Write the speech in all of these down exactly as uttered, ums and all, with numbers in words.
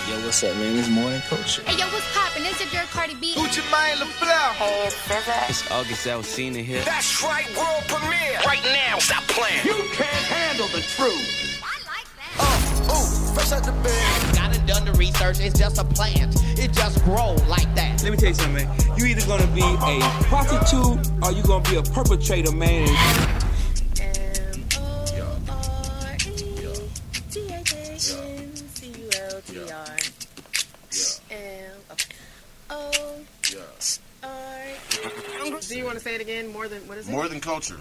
Yo, what's up, man? It's more than culture. Hey, yo, what's poppin'? It's your girl Cardi B. Gucci Mane LaFleur. Hey, it's S Z A. It's August Alsina here. That's right, world premiere. Right now, stop playing. You can't handle the truth. I like that. Uh, ooh, fresh out the bed. I done done the research. It's just a plant. It just grow like that. Let me tell you something, man. You either gonna be a prostitute or you gonna be a perpetrator, man. Do you want to say it again? More than, what is it? More than culture.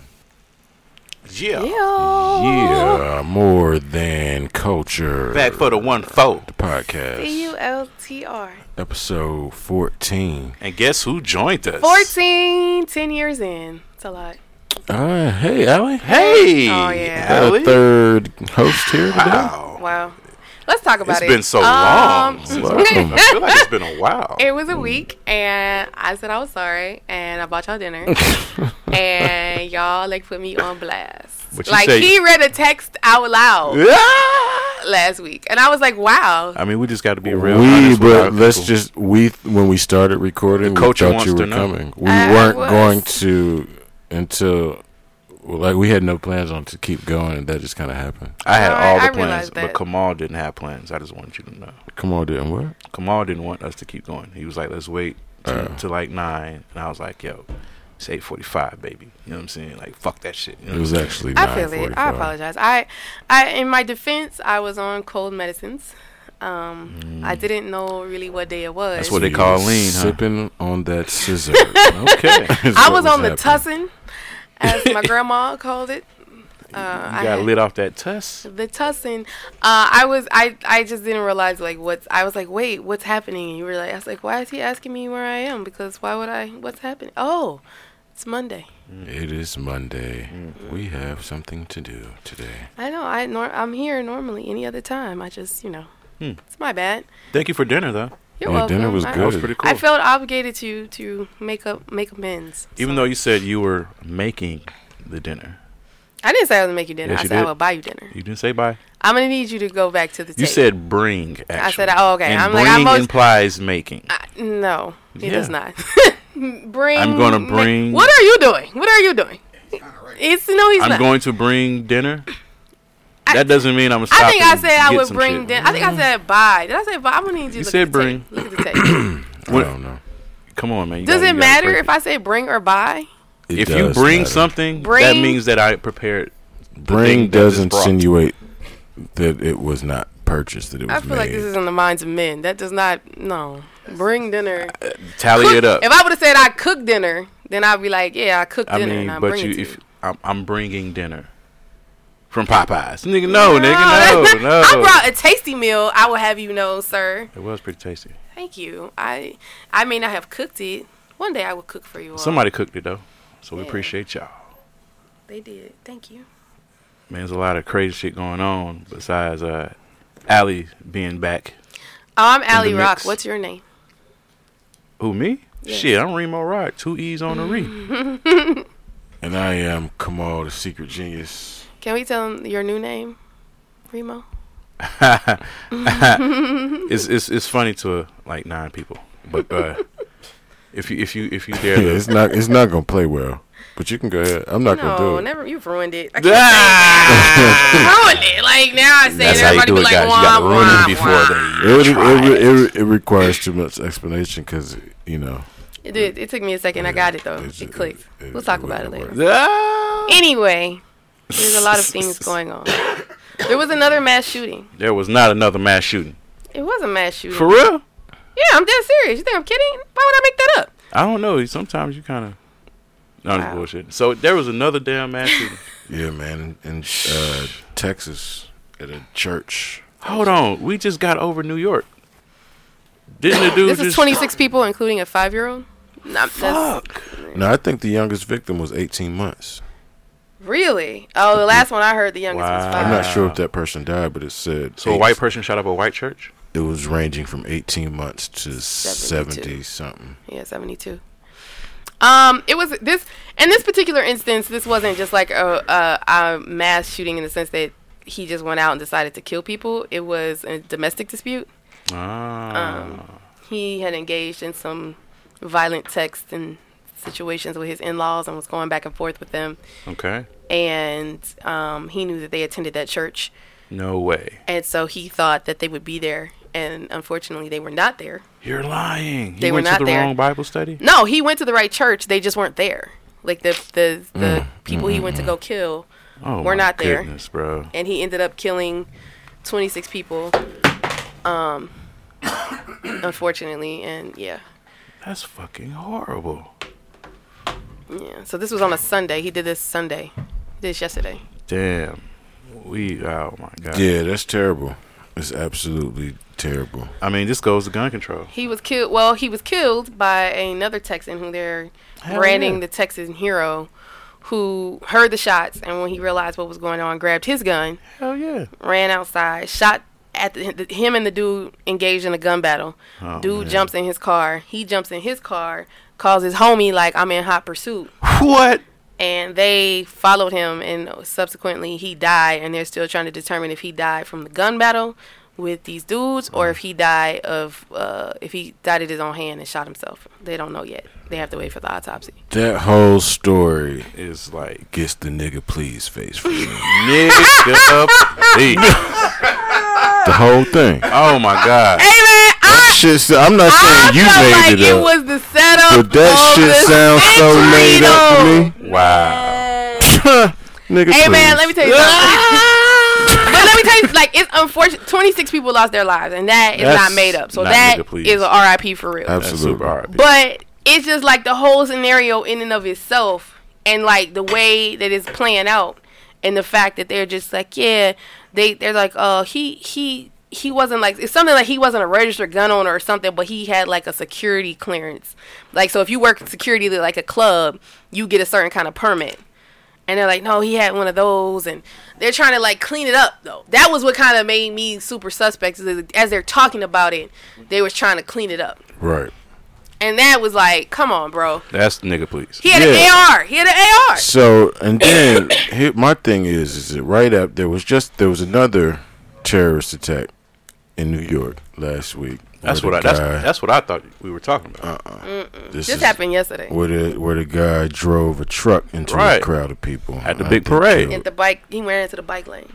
Yeah. Yeah, more than culture. Back for the one four. The podcast. C U L T R. Episode fourteen. And guess who joined us? fourteen, ten years in. It's a lot. Uh, hey, Allie. Hey. Oh, yeah. Got a third host here today. Wow. Wow. Let's talk about It's it. been so um, long. Since I feel like it's been a while. It was a week, and I said I was sorry, and I bought y'all dinner, and y'all like put me on blast. But you Like say- he read a text out loud last week, and I was like, "Wow." I mean, we just got to be real. We, honest with our but let's people. just we when we started recording, The we culture thought wants you to were know. coming. We I weren't was. going to until like we had no plans on to keep going, and that just kind of happened. I had No, I- all the I plans, realized but that. Kamal didn't have plans. I just want you to know. Come on, didn't what? Kamal didn't want us to keep going. He was like, let's wait to, Uh. to like nine. And I was like, yo, it's eight forty-five, baby. You know what I'm saying? Like, fuck that shit. You know It was what I'm actually. I feel it. I apologize. I, I, in my defense, I was on cold medicines. Um, Mm. I didn't know really what day it was. That's what they call lean, huh? Sipping on that scissor. Okay. is I what was on the happening. tussin, as my grandma called it. Uh, You I got had- lit off that tuss. The tussin. Uh, I was. I. I just didn't realize like what's. I was like, wait, what's happening? And you were like, I was like, why is he asking me where I am? Because why would I? What's happening? Oh, it's Monday. It is Monday. Mm. We have something to do today. I know. I. Nor- I'm here normally any other time. I just, you know, Hmm. it's my bad. Thank you for dinner, though. You're Yeah, welcome. dinner was I, That good. was pretty cool. I felt obligated to to make up make amends. Even So- though you said you were making the dinner. I didn't say I was gonna make you dinner. Yes, I you said I did. would buy you dinner. You didn't say bye. I'm gonna need you to go back to the You tape. said bring, actually. I said, oh, okay. And I'm bring like, I'm most- implies making. I, no, it Yeah. does not. bring. I'm gonna ma- bring- What are you doing? What are you doing? It's no, he's I'm not. going to bring dinner. I- That doesn't mean I'm gonna stop I think I and said I get would some bring shit. dinner. I think I said buy. Did I say buy? I'm gonna need you to You look said at the bring. tape. Look at the tape. I What- don't know. Come on, man. You Does gotta- it you gotta matter break if I say bring or buy? It If you does bring matter. something, that Bring- means that I prepared. the Bring thing that does is brought. insinuate that it was not purchased, that it was I feel made. like this is in the minds of men. That does not. No, bring dinner. Tally Cook- it up. If I would have said I cook dinner, then I'd be like, yeah, I cooked I dinner mean, and I'm but bringing you, it to if you. I'm, I'm bringing dinner from Popeyes, nigga, no, nigga, that's no, not- no. I brought a tasty meal. I will have you know, sir. It was pretty tasty. Thank you. I I may not have cooked it. One day I will cook for you all. Somebody cooked it though, so we Yeah. appreciate y'all. They did. Thank you. Man, there's a lot of crazy shit going on besides uh, Allie being back. Oh, I'm the Allie Rock. mix. What's your name? Who, me? Yes. Shit, I'm Remo Rock. Two E's on the re. And I am Kamal, the secret genius. Can we tell them your new name, Remo? it's it's it's funny to uh, like nine people, but uh, if you if you if you dare, Yeah, to, it's not. It's not gonna play well. But you can go ahead. I'm not gonna do No, it. never. You've ruined it. I can't Ah! say it. Ruined it. Like now I say That's it, how you everybody do be it, like, guys. You wah, gotta ruin wah, them before wah. they. It, would- try it, would- it, would- it requires too much explanation because you know. It did. It took me a second. I got it though. It's- It clicked. it- We'll it talk about it wouldn't later. work. Ah! Anyway, there's a lot of things going on. There was another mass shooting. There was not another mass shooting. It was a mass shooting. For real? Yeah, I'm dead serious. You think I'm kidding? Why would I make that up? I don't know. Sometimes you kind of. No, it's Wow. bullshit. So there was another damn mass shooting. Yeah, man. In, in uh, Texas, at a church. Hold on. We just got over New York. Didn't the dude This is just. twenty-six people, including a five-year-old. Nah, that's- Fuck. No, I think the youngest victim was eighteen months. Really? Oh, the last one I heard, the youngest was Wow. five. I'm not sure if that person died, but it said So a eight- white person shot up a white church? It was ranging from eighteen months to seventy-two. seventy something. Yeah, seventy-two. Um, it was this in this particular instance. This wasn't just like a, a, a mass shooting in the sense that he just went out and decided to kill people. It was a domestic dispute. Ah. Um, he had engaged in some violent texts and situations with his in-laws and was going back and forth with them. Okay. And um, he knew that they attended that church. No way. And so he thought that they would be there. And unfortunately, they were not there. You're lying. He They were went not to the there. wrong Bible study? No, he went to the right church. They just weren't there. Like the the, the Mm. people he went to go kill Oh, were my not there. goodness, bro. And he ended up killing twenty-six people. Um, unfortunately, and yeah. That's fucking horrible. Yeah. So this was on a Sunday. He did this Sunday. He did this yesterday. Damn. We, oh my God. Yeah, that's terrible. It's absolutely terrible. I mean, this goes to gun control. He was killed. Well, he was killed by another Texan who they're Hell branding yeah. the Texan hero, who heard the shots and when he realized what was going on, grabbed his gun, Hell yeah. ran outside, shot at the, the, him and the dude engaged in a gun battle. Oh, dude man. jumps in his car. He jumps in his car, calls his homie like, I'm in hot pursuit. What? And they followed him, and subsequently he died, and they're still trying to determine if he died from the gun battle with these dudes or if he died of uh, if he died at his own hand and shot himself. They don't know yet. They have to wait for the autopsy. That whole story Is like, gets the nigga please face for me. nigga, please. The whole thing. Oh my God. Hey man, I, Shit, so- I'm not I saying you felt made like it it up, was the setup. but that of shit the sounds so century, made up to though. me. Wow. Nigga, Hey please. man, let me tell you something. But let me tell you, like, it's unfortunate. twenty-six people lost their lives, and that is That's not made up. So not that nigga, please. is an R I P for real. That's Absolutely. super R I P. But it's just like the whole scenario in and of itself, and like the way that it's playing out, and the fact that they're just like, yeah, they they're like, oh, he he he wasn't like, it's something like he wasn't a registered gun owner or something, but he had like a security clearance. Like, so if you work security at like a club, you get a certain kind of permit. And they're like, no, he had one of those, and they're trying to like clean it up though. That was what kind of made me super suspect. Is as they're talking about it, they was trying to clean it up. Right. And that was like, come on, bro. That's nigga, please. He had Yeah. an A R. He had an A R. So, and then here, my thing is, is that right up there was just there was another terrorist attack in New York last week. That's where what I. the That's, guy- that's what I thought we were talking about. This This is happened yesterday. where the where the guy drove a truck into Right. a crowd of people At the I big think parade. killed- At the bike, he ran into the bike lane.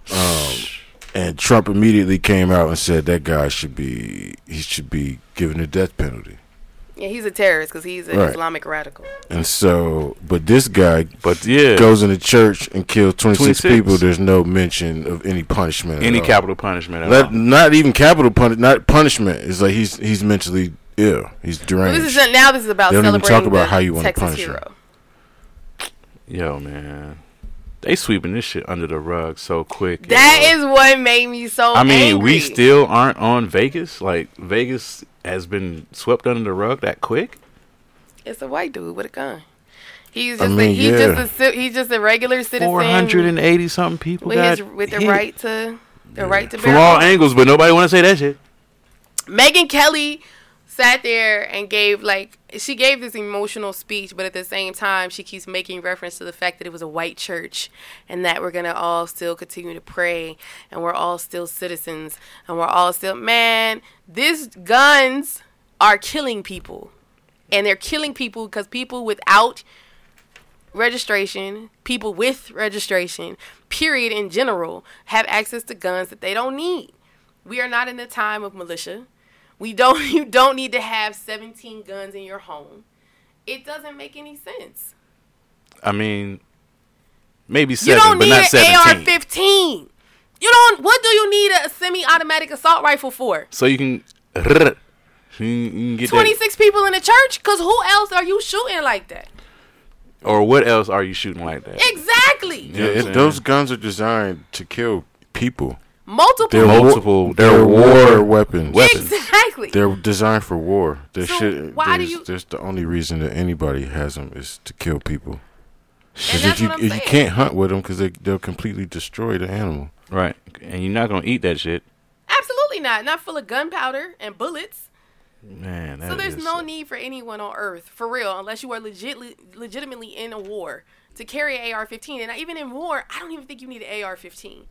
And Trump immediately came out and said that guy should be he should be given the death penalty. Yeah, he's a terrorist because he's an Right. Islamic radical. And so, but this guy But yeah, goes into church and kills twenty-six, twenty-six. people. There's no mention of any punishment. any at all. capital punishment at Let- all. not even capital pun- not punishment. It's like he's he's mentally ill. He's Well, deranged. this is now. This is about They don't even celebrating talk about the how you wanna Texas punish him. hero. Yo, man, they sweeping this shit under the rug so quick. That yo. is what made me so. I mean, angry. we still aren't on Vegas. Like Vegas has been swept under the rug that quick. It's a white dude with a gun. He's I just. mean, a, he's yeah. just a. ci- He's just a regular citizen. Four hundred and eighty something people with got his with the hit right to the right to from bear all arms. angles, but nobody want to say that shit. Megyn Kelly sat there and gave like she gave this emotional speech, but at the same time she keeps making reference to the fact that it was a white church and that we're gonna all still continue to pray and we're all still citizens and we're all still man. These guns are killing people, and they're killing people because people without registration, people with registration, period, in general, have access to guns that they don't need. We are not in the time of militia. We don't. You don't need to have seventeen guns in your home. It doesn't make any sense. I mean, maybe You seven, don't but need not an A seventeen. R fifteen. You don't. What do you need a semi-automatic assault rifle for? So you can, you can you can get that. twenty-six people in the church? Because who else are you shooting like that? Or what else are you shooting like that? Exactly. You know Yeah, what I'm it, saying? those guns are designed to kill people. Multiple. They're Multiple- multiple. they're They're, war war weapons. weapons. Exactly. They're designed for war. There So should. why do there's, you- there's the only reason that anybody has them is to kill people. And Because that's if you what I'm if you saying. can't hunt with them, because they they'll completely destroy the animal. Right. And you're not going to eat that shit. Absolutely not. Not full of gunpowder and bullets. Man, that So there's is- no need for anyone on earth, for real, unless you are legit, legitimately in a war, to carry an A R fifteen. And even in war, I don't even think you need an A R fifteen.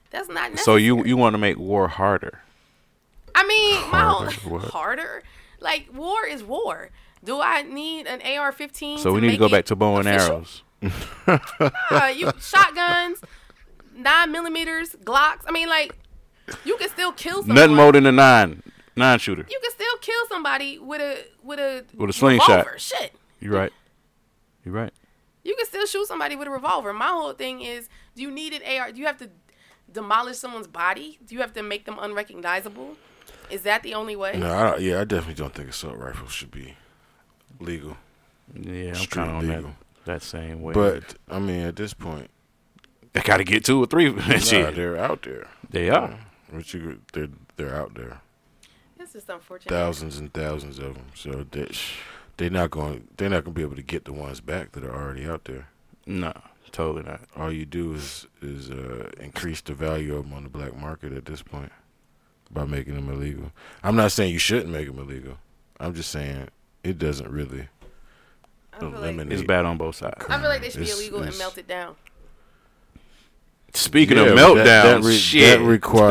That's not necessary. So you you want to make war harder? I mean, my Harder, whole what? harder. Like war is war. Do I need an A R fifteen? So to we need to make go it back to bow and official? arrows. Nah, you shotguns, nine millimeters, Glocks. I mean, like you can still kill someone. Nothing more than a nine nine shooter. You can still kill somebody with a with a With a slingshot. revolver. Shit. You're right. You're right. You can still shoot somebody with a revolver. My whole thing is, do you need an A R? Do you have to demolish someone's body? Do you have to make them unrecognizable? Is that the only way? No, I, yeah, I definitely don't think assault rifles should be legal. Yeah, I'm Street kind of on that, legal. that same way. But I mean, at this point, they got to get two or three. nah, Shit. they're out there. They are. But you, they're they're out there. This is unfortunate. Thousands and thousands of them. So they they're not going they're not going to be able to get the ones back that are already out there. No, totally not. All you do is is uh, increase the value of them on the black market at this point by making them illegal. I'm not saying you shouldn't make them illegal. I'm just saying it doesn't really I feel like, eliminate. It's bad on both sides. I feel like they should be It's- illegal and it's- melted down. Speaking Yeah, of but that- meltdowns, that, re- shit. that requires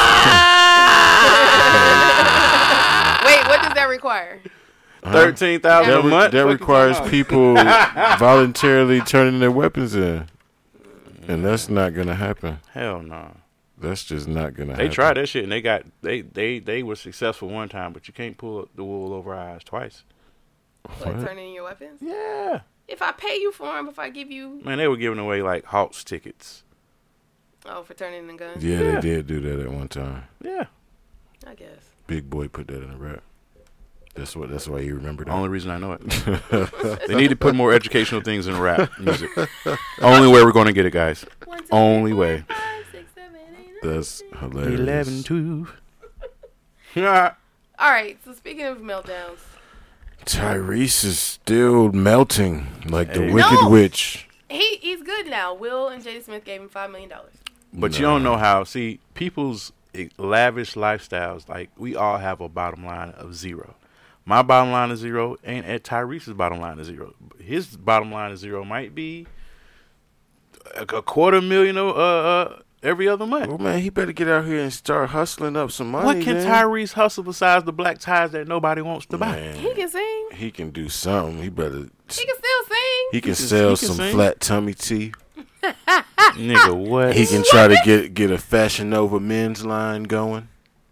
Wait, what does that require? Thirteen thousand that, a re- month. that Fuck you requires talking people voluntarily turning their weapons in, and that's not gonna happen. about? Hell no. That's just not gonna They happen. tried that shit and they got they they they were successful one time, but you can't pull the wool over our eyes twice. Like turning in your weapons? Yeah, If I pay you for them, if I give you, man, they were giving away like Hawks tickets. oh, for turning in guns, Yeah, Yeah. they did do that at one time. Yeah, I guess. Big Boy put that in a rap. That's what. That's why you remember that. only reason I know it. They need to put more educational things in rap music. Only way we're gonna get it, guys. One, two, Only three, way. four, five, six, seven, eight, nine, That's ten. hilarious. Eleven, two. Yeah. All right. So speaking of meltdowns, Tyrese is still melting like the Hey. Wicked No. Witch. he he's good now. Will and Jada Smith gave him five million dollars. But you don't know how. See, people's eh, lavish lifestyles. Like we all have a bottom line of zero. My bottom line is zero, and at Tyrese's bottom line is zero. His bottom line is zero might be a, a quarter million uh, uh, every other month. Well, man, he better get out here and start hustling up some money. What can man. Tyrese hustle besides the black ties that nobody wants to buy? Man, He can sing. he can do something. He better. He can still sing. He can can- sell he can some sing. flat tummy tea. Nigga, what? He can try to get get a Fashion Nova men's line going.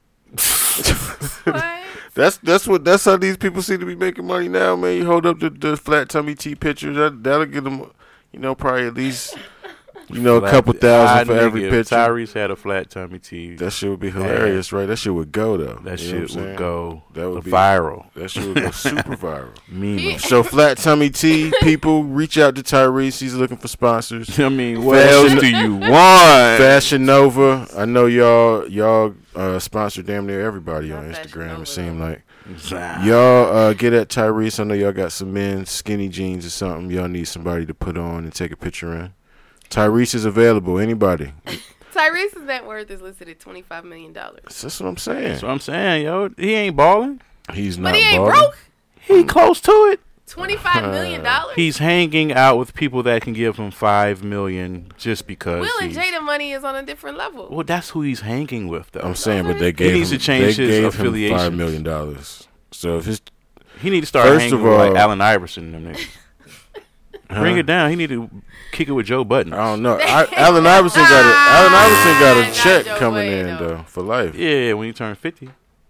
What? That's that's what that's how these people seem to be making money now, man. You hold up the, the flat tummy tea pictures, that that'll get them, you know, probably at least, you know, a couple thousand for I every nigga, picture. If Tyrese had a flat tummy tee, That shit would be hilarious, right? That shit would go though. that You know what shit I'm would saying? go That would be- viral. That shit would go super viral. Meme. So flat tummy tea people, reach out to Tyrese. He's looking for sponsors. I mean, what Fashion- else do you want? Fashion Nova. I know y'all y'all uh, sponsor damn near everybody on Not Fashion Instagram. Nova, It seemed though. like y'all uh, get at Tyrese. I know y'all got some men's skinny jeans or something. Y'all need somebody to put on and take a picture in. Tyrese is available. Anybody? Tyrese's net worth is listed at twenty-five million dollars. That's what I'm saying. That's what I'm saying, yo. He ain't balling. He's not But he ain't balling. broke. He close to it. twenty-five million dollars. He's hanging out with people that can give him five million just because. Will and he's- Jada money is on a different level. Well, that's who he's hanging with, though. I'm saying, but they gave needs him, to change they his gave him affiliations. five million dollars. So if his He need to start First hanging of with like all- Allen Iverson and them niggas. Bring it down. He need to kick it with Joe Budden. I don't know, I, Allen Iverson got a Allen Iverson got a Not check Joe coming Budden, in though. though for life. Yeah, when he turned fifty.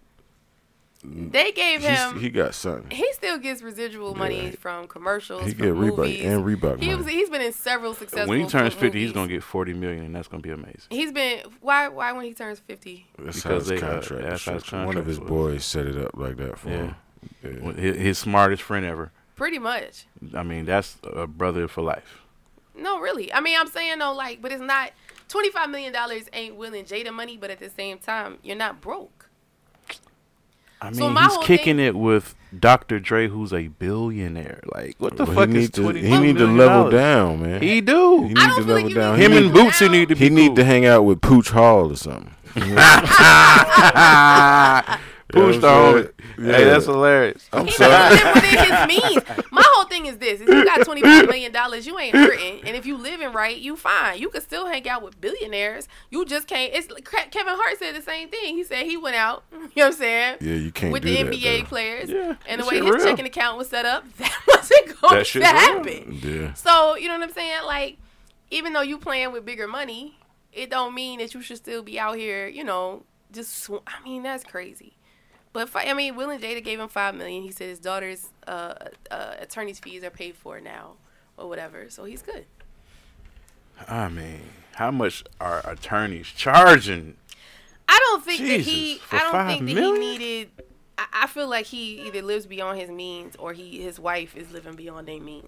They gave He's, him. he got something. He still gets residual money from commercials. He from get Reebok movies. and Reebok He money. was, he's been in several successful. When he turns mo- fifty, he's movies. gonna get forty million, and that's gonna be amazing. He's been why? Why when he turns fifty? That's how because his they, uh, contract. that's is how his structured. One of his contract was. boys set it up like that for Yeah. him. Yeah. His, his smartest friend ever. Pretty much. I mean, that's a brother for life. No, really. I mean, I'm saying though, like, but it's not. Twenty-five million dollars ain't Will and Jada money, but at the same time, you're not broke. I mean, So my he's whole kicking thing- it with Doctor Dre, who's a billionaire. Like, what the Well, fuck he is need to, twenty? he need to level down, man. He do. He need I don't to feel like level you down. need Him he and need, Boot- Bootsy need to be. he need cool. to hang out with Pooch Hall or something. Pooch the You know what I'm homie. Hey, that's hilarious. I'm He sorry. live within his means. My whole thing is this: if you got twenty five million dollars, you ain't hurting, and if you living right, you fine. You can still hang out with billionaires. You just can't. It's Kevin Hart said the same thing. He said he went out. You know what I'm saying? Yeah, you can't with do the that, N B A though. players, Yeah, and the that way shit his real. checking account was set up, that wasn't going That to shit's real. happen. Yeah. So you know what I'm saying? Like, even though you playing with bigger money, it don't mean that you should still be out here. You know, just sw- I mean that's crazy. But fi- I mean, Will and Jada gave him five million. He said his daughter's uh, uh, attorney's fees are paid for now, or whatever. So he's good. I mean, how much are attorneys charging? I don't think Jesus, that he. for I don't five think that million? he needed. I, I feel like he either lives beyond his means, or he his wife is living beyond their means.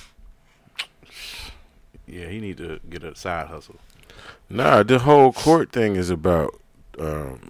Yeah, he need to get a side hustle. Nah, the whole court thing is about um,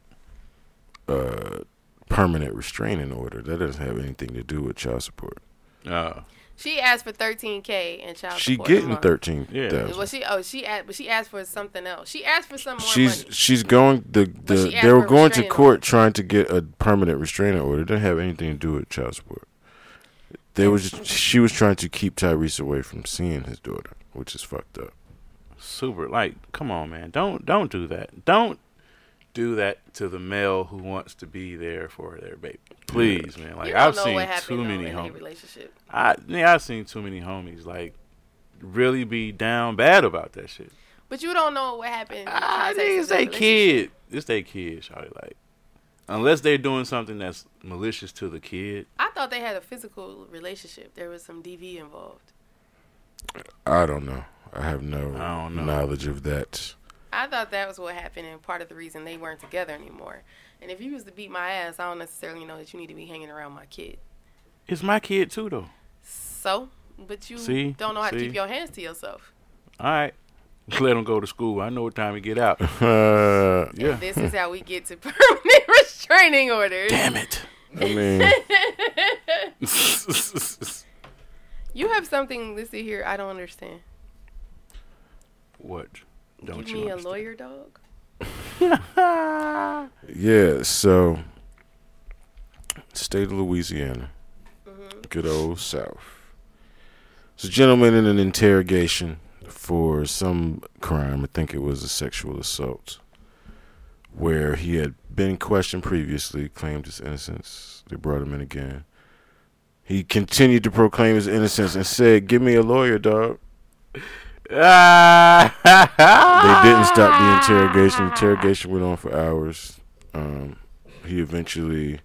uh, permanent restraining order. That doesn't have anything to do with child support. Uh, She asked for thirteen K in child She support. a getting month. thirteen Yeah. thousand. Well, she oh she asked, but she asked for something else. She asked for some more She's money. she's going the But the she asked they were for a going to restraining court order. trying to get a permanent restraining order. It didn't have anything to do with child support. They was she was trying to keep Tyrese away from seeing his daughter, which is fucked up. super. Like, come on, man. Don't don't do that. Don't do that to the male who wants to be there for their baby. Please, man. Like, You don't I've know seen what happened, too though, many in their homies. relationship. I yeah, I've seen too many homies like really be down bad about that shit. But you don't know what happened. in the Ah, context it's of the they relationship. kid. It's they kid, shawty. Like, unless they're doing something that's malicious to the kid. I thought they had a physical relationship. There was some D V involved. I don't know. I have no I don't know. knowledge of that. I thought that was what happened and part of the reason they weren't together anymore. And if you was to beat my ass, I don't necessarily know that you need to be hanging around my kid. It's my kid too, though. So, but you See? don't know how to See? keep your hands to yourself. All right, let him go to school. I know what time he get out. Uh, Yeah. This is how we get to permanent restraining orders. Damn it. I mean, You have something listed here I don't understand. What? Don't Give you me a understand? lawyer dog? yeah. So, state of Louisiana, good old South. There's a gentleman in an interrogation for some crime. I think it was a sexual assault, where he had been questioned previously, claimed his innocence. They brought him in again. He continued to proclaim his innocence and said, "Give me a lawyer, dog." They didn't stop the interrogation. The interrogation went on for hours. Um, he eventually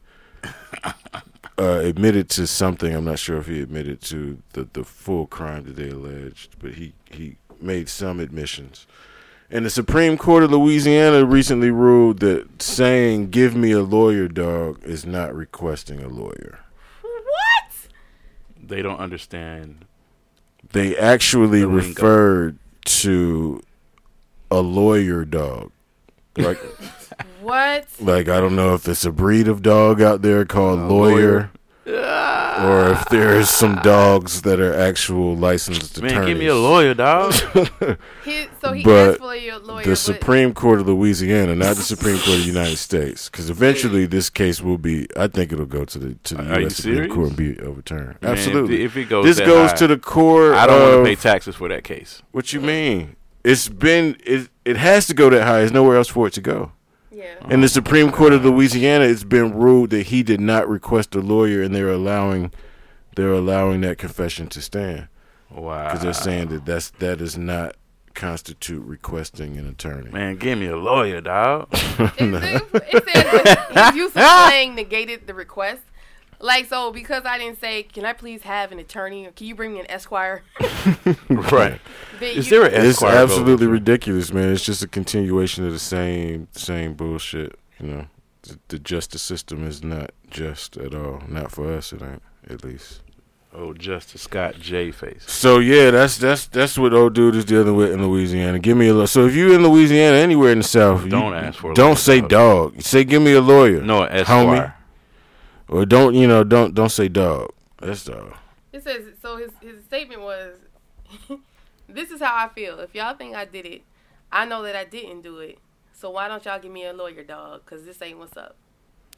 uh, admitted to something. I'm not sure if he admitted to the, the full crime that they alleged, but he, he made some admissions. And the Supreme Court of Louisiana recently ruled that saying, "Give me a lawyer, dog," is not requesting a lawyer. What? They don't understand. They actually The lingo. referred to a lawyer dog. Like, What? like I don't know if it's a breed of dog out there called lawyer, or if there's some dogs that are actual licensed Man, attorneys. give me a lawyer, dog. He, so he But asked for your lawyer. The but- Supreme Court of Louisiana, not the Supreme Court of the United States, because eventually this case will be. I think it'll go to the to the Are U you S Supreme serious? Court and be overturned. Man, Absolutely. if it goes this that goes high, to the court. I don't of, want to pay taxes for that case. What you mean? It's been it. It has to go that high. There's nowhere else for it to go. Yeah. In the Supreme Court of Louisiana, it's been ruled that he did not request a lawyer, and they're allowing they're allowing that confession to stand Wow. because they're saying that that's that does not constitute requesting an attorney. Man, give me a lawyer, dog. It, it says that his use of slang negated the request. Like, so because I didn't say, "Can I please have an attorney?" or "Can you bring me an esquire?" Right. Then Is you- there an It's esquire absolutely vote? ridiculous, man. It's just a continuation of the same same bullshit. You know, the, the justice system is not just at all. Not for us, it ain't. At least. Oh, Justice Scott J face. So yeah, that's that's that's what old dude is dealing with in Louisiana. Give me a lawyer. So if you in Louisiana, anywhere in the South, Don't you, ask for a don't lawyer, say dog. dog. Say give me a lawyer. No, an homie. esquire. Or don't you know? Don't don't say dog. That's dog. It says, so his his statement was, "This is how I feel. If y'all think I did it, I know that I didn't do it. So why don't y'all give me a lawyer, dog? Because this ain't what's up."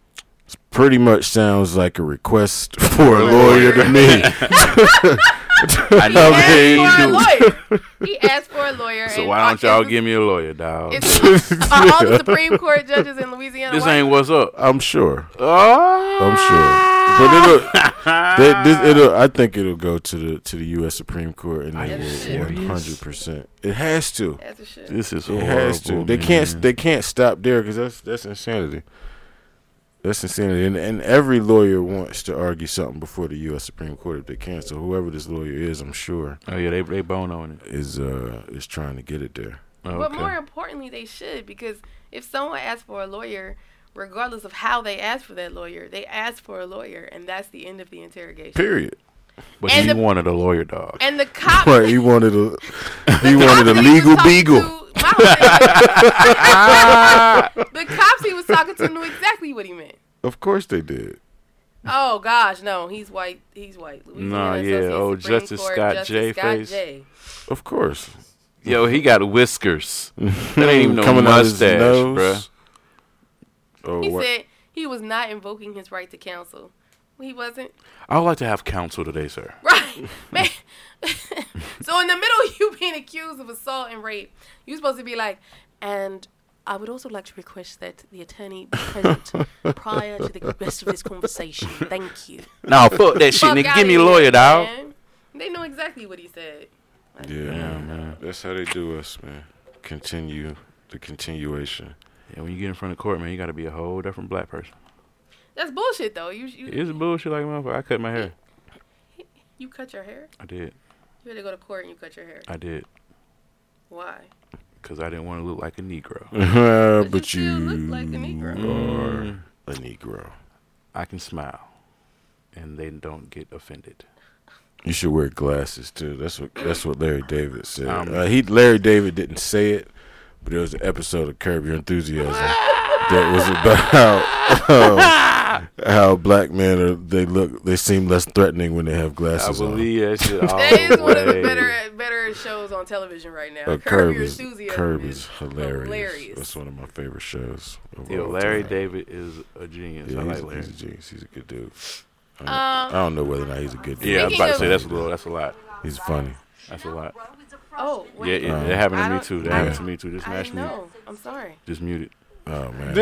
Pretty much sounds like a request for a lawyer to me. I know. He asked for a lawyer. He asked for a lawyer. So and why don't y'all give me a lawyer, dog? It's, are all the Supreme Court judges in Louisiana This white? ain't what's up. I'm sure. Oh, I'm sure. But it'll, they, this, it'll. I think it'll go to the to the U S Supreme Court, and Are they you will serious? one hundred percent. It has to. As it should. This is It horrible. has to. They man. can't. They can't stop there because that's that's insanity. That's insanity. And, and every lawyer wants to argue something before the U S Supreme Court if they can. So whoever this lawyer is, I'm sure, Oh yeah, they they bone on it. is uh is trying to get it there. Okay. But more importantly, they should, because if someone asks for a lawyer, regardless of how they ask for that lawyer, they ask for a lawyer, and that's the end of the interrogation. Period. But And he the- wanted a lawyer, dog. And the cop, Right. He wanted a he the wanted a cops he was legal talking beagle. to- my whole thing is- the cops he was talking to knew exactly what he meant. Of course they did. Oh gosh, no, he's white. He's white. Louisiana Nah, yeah, Associate oh, Supreme Justice Court Scott Justice J Scott face. J. Of course. Yo, he got whiskers. That ain't even no Coming out his mustache, nose. bruh. Oh, He what? said he was not invoking his right to counsel. He wasn't. I would like to have counsel today, sir. Right. Man. So in the middle of you being accused of assault and rape, you're supposed to be like, and I would also like to request that the attorney be present prior to the rest of this conversation. Thank you. Nah, fuck that shit, Fuck nigga. outta Give me a here, lawyer, dog. man. They know exactly what he said. Yeah, man. That's how they do us, man. Continue the continuation. Yeah, when you get in front of court, man, you got to be a whole different black person. That's bullshit, though. You you, It's bullshit like a motherfucker. I cut my hair. you cut your hair? I did. You had to go to court and you cut your hair. I did. Why? Because I didn't want to look like a Negro. but But you you still look like a Negro. Mm. are a Negro. I can smile, and they don't get offended. You should wear glasses too. That's what that's what Larry David said. Um, uh, he Larry David didn't say it, but there was an episode of Curb Your Enthusiasm that was about um, how black men are. They look. They seem less threatening when they have I glasses on. believe that shit all That is the one of the way. better better shows on television right now. Uh, Curb Curb Your is Enthusiasm Curb is is hilarious. hilarious. That's one of my favorite shows. of Yo, all Larry time. David is a genius. Yeah, I he's, like Larry. he's a genius. He's a good dude. I don't, Um, I don't know whether or not he's a good dude. Yeah, I was Speaking about to of- say that's a little. That's a lot. He's funny. That's a lot. Oh, Yeah, wait. yeah, Um, that happened I to me don't- too. That I- happened to me too. Just I match didn't mute. know. I'm sorry. Just mute it. Oh man.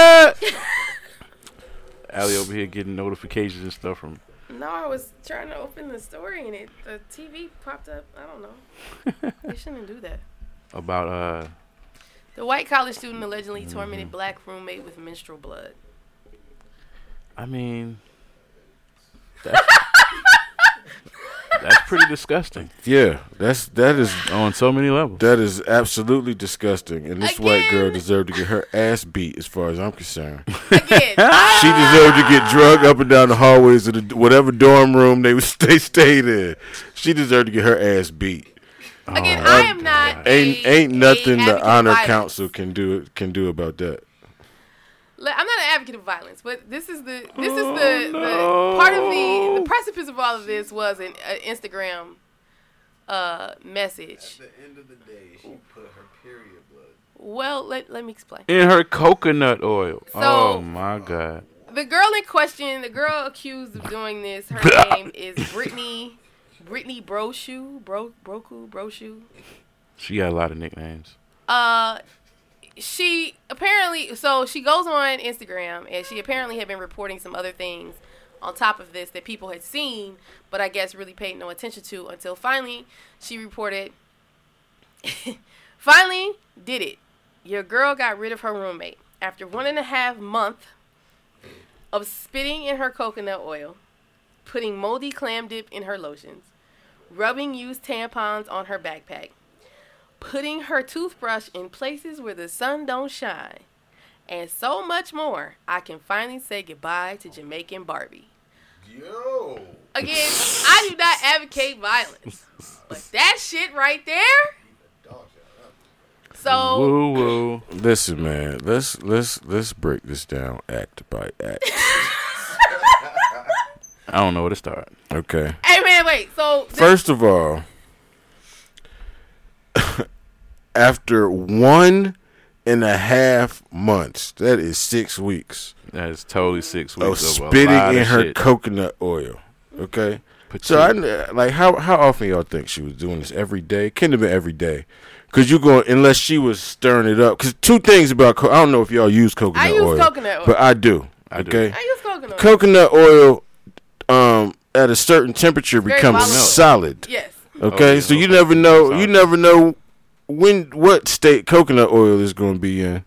Allie over here getting notifications and stuff from. No, I was trying to open the story and it the T V popped up. I don't know. They shouldn't do that. About uh The white college student allegedly Mm-hmm. tormented black roommate with menstrual blood. I mean that's, that's pretty disgusting Yeah, that's that is on so many levels. that is absolutely disgusting, and this white girl Again. deserved to get her ass beat, as far as I'm concerned. Again, She deserved to get drugged up and down the hallways of the, whatever dorm room they was they stayed in. She deserved to get her ass beat. again, Oh, I am not. Ain't a, ain't nothing a the advocate of honor violence. council can do can do about that. Le- I'm not an advocate of violence, but this is the this is the, no. the part of the the precipice of all of this was an uh, Instagram uh, message. At the end of the day, she put her period blood. Well, let let me explain. In her coconut oil. So- oh my god. The girl in question, the girl accused of doing this, her name is Brittany Brittany Brochu, Bro Broku Brochu. She got a lot of nicknames. Uh, she apparently, so she goes on Instagram and she apparently had been reporting some other things on top of this that people had seen, but I guess really paid no attention to until finally she reported, finally did it. Your girl got rid of her roommate after one and a half month of spitting in her coconut oil, putting moldy clam dip in her lotions, rubbing used tampons on her backpack, putting her toothbrush in places where the sun don't shine, and so much more. I can finally say goodbye to Jamaican Barbie. Yo. Again, I do not advocate violence, but that shit right there. So Woo woo. Listen, man, let's let's let's break this down act by act. I don't know where to start. Okay. hey man, wait. So this, First of all, after one and a half months. That is six weeks. That is totally six Of weeks of a spitting lot in of her shit. coconut oil. Okay? So, I, like, how how often y'all think she was doing this? Every day? Couldn't have been every day. Because you going, unless she was stirring it up. Because two things about, co- I don't know if y'all use coconut I use oil. coconut oil. But I do. I do. Okay? I use coconut oil. Coconut oil, um, at a certain temperature Very becomes volatile. solid. Yes. Okay? Oh, yeah, so you okay. never know, Solid. you never know when, what state coconut oil is going to be in.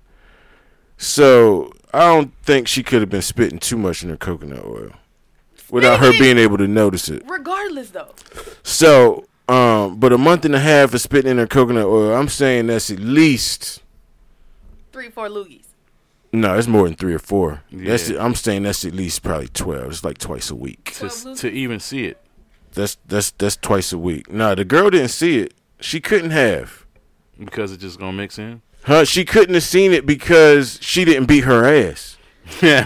So, I don't think she could have been spitting too much in her coconut oil without her being able to notice it. Regardless, though. So, um, but a month and a half of spitting in her coconut oil, I'm saying that's at least, Three, four loogies. no, it's more than three or four. That's Yeah. I'm saying that's at least probably twelve. It's like twice a week. To, to even see it. That's that's that's twice a week. Nah, the girl didn't see it. She couldn't have. Because it's just going to mix in? Huh? She couldn't have seen it because she didn't beat her ass. And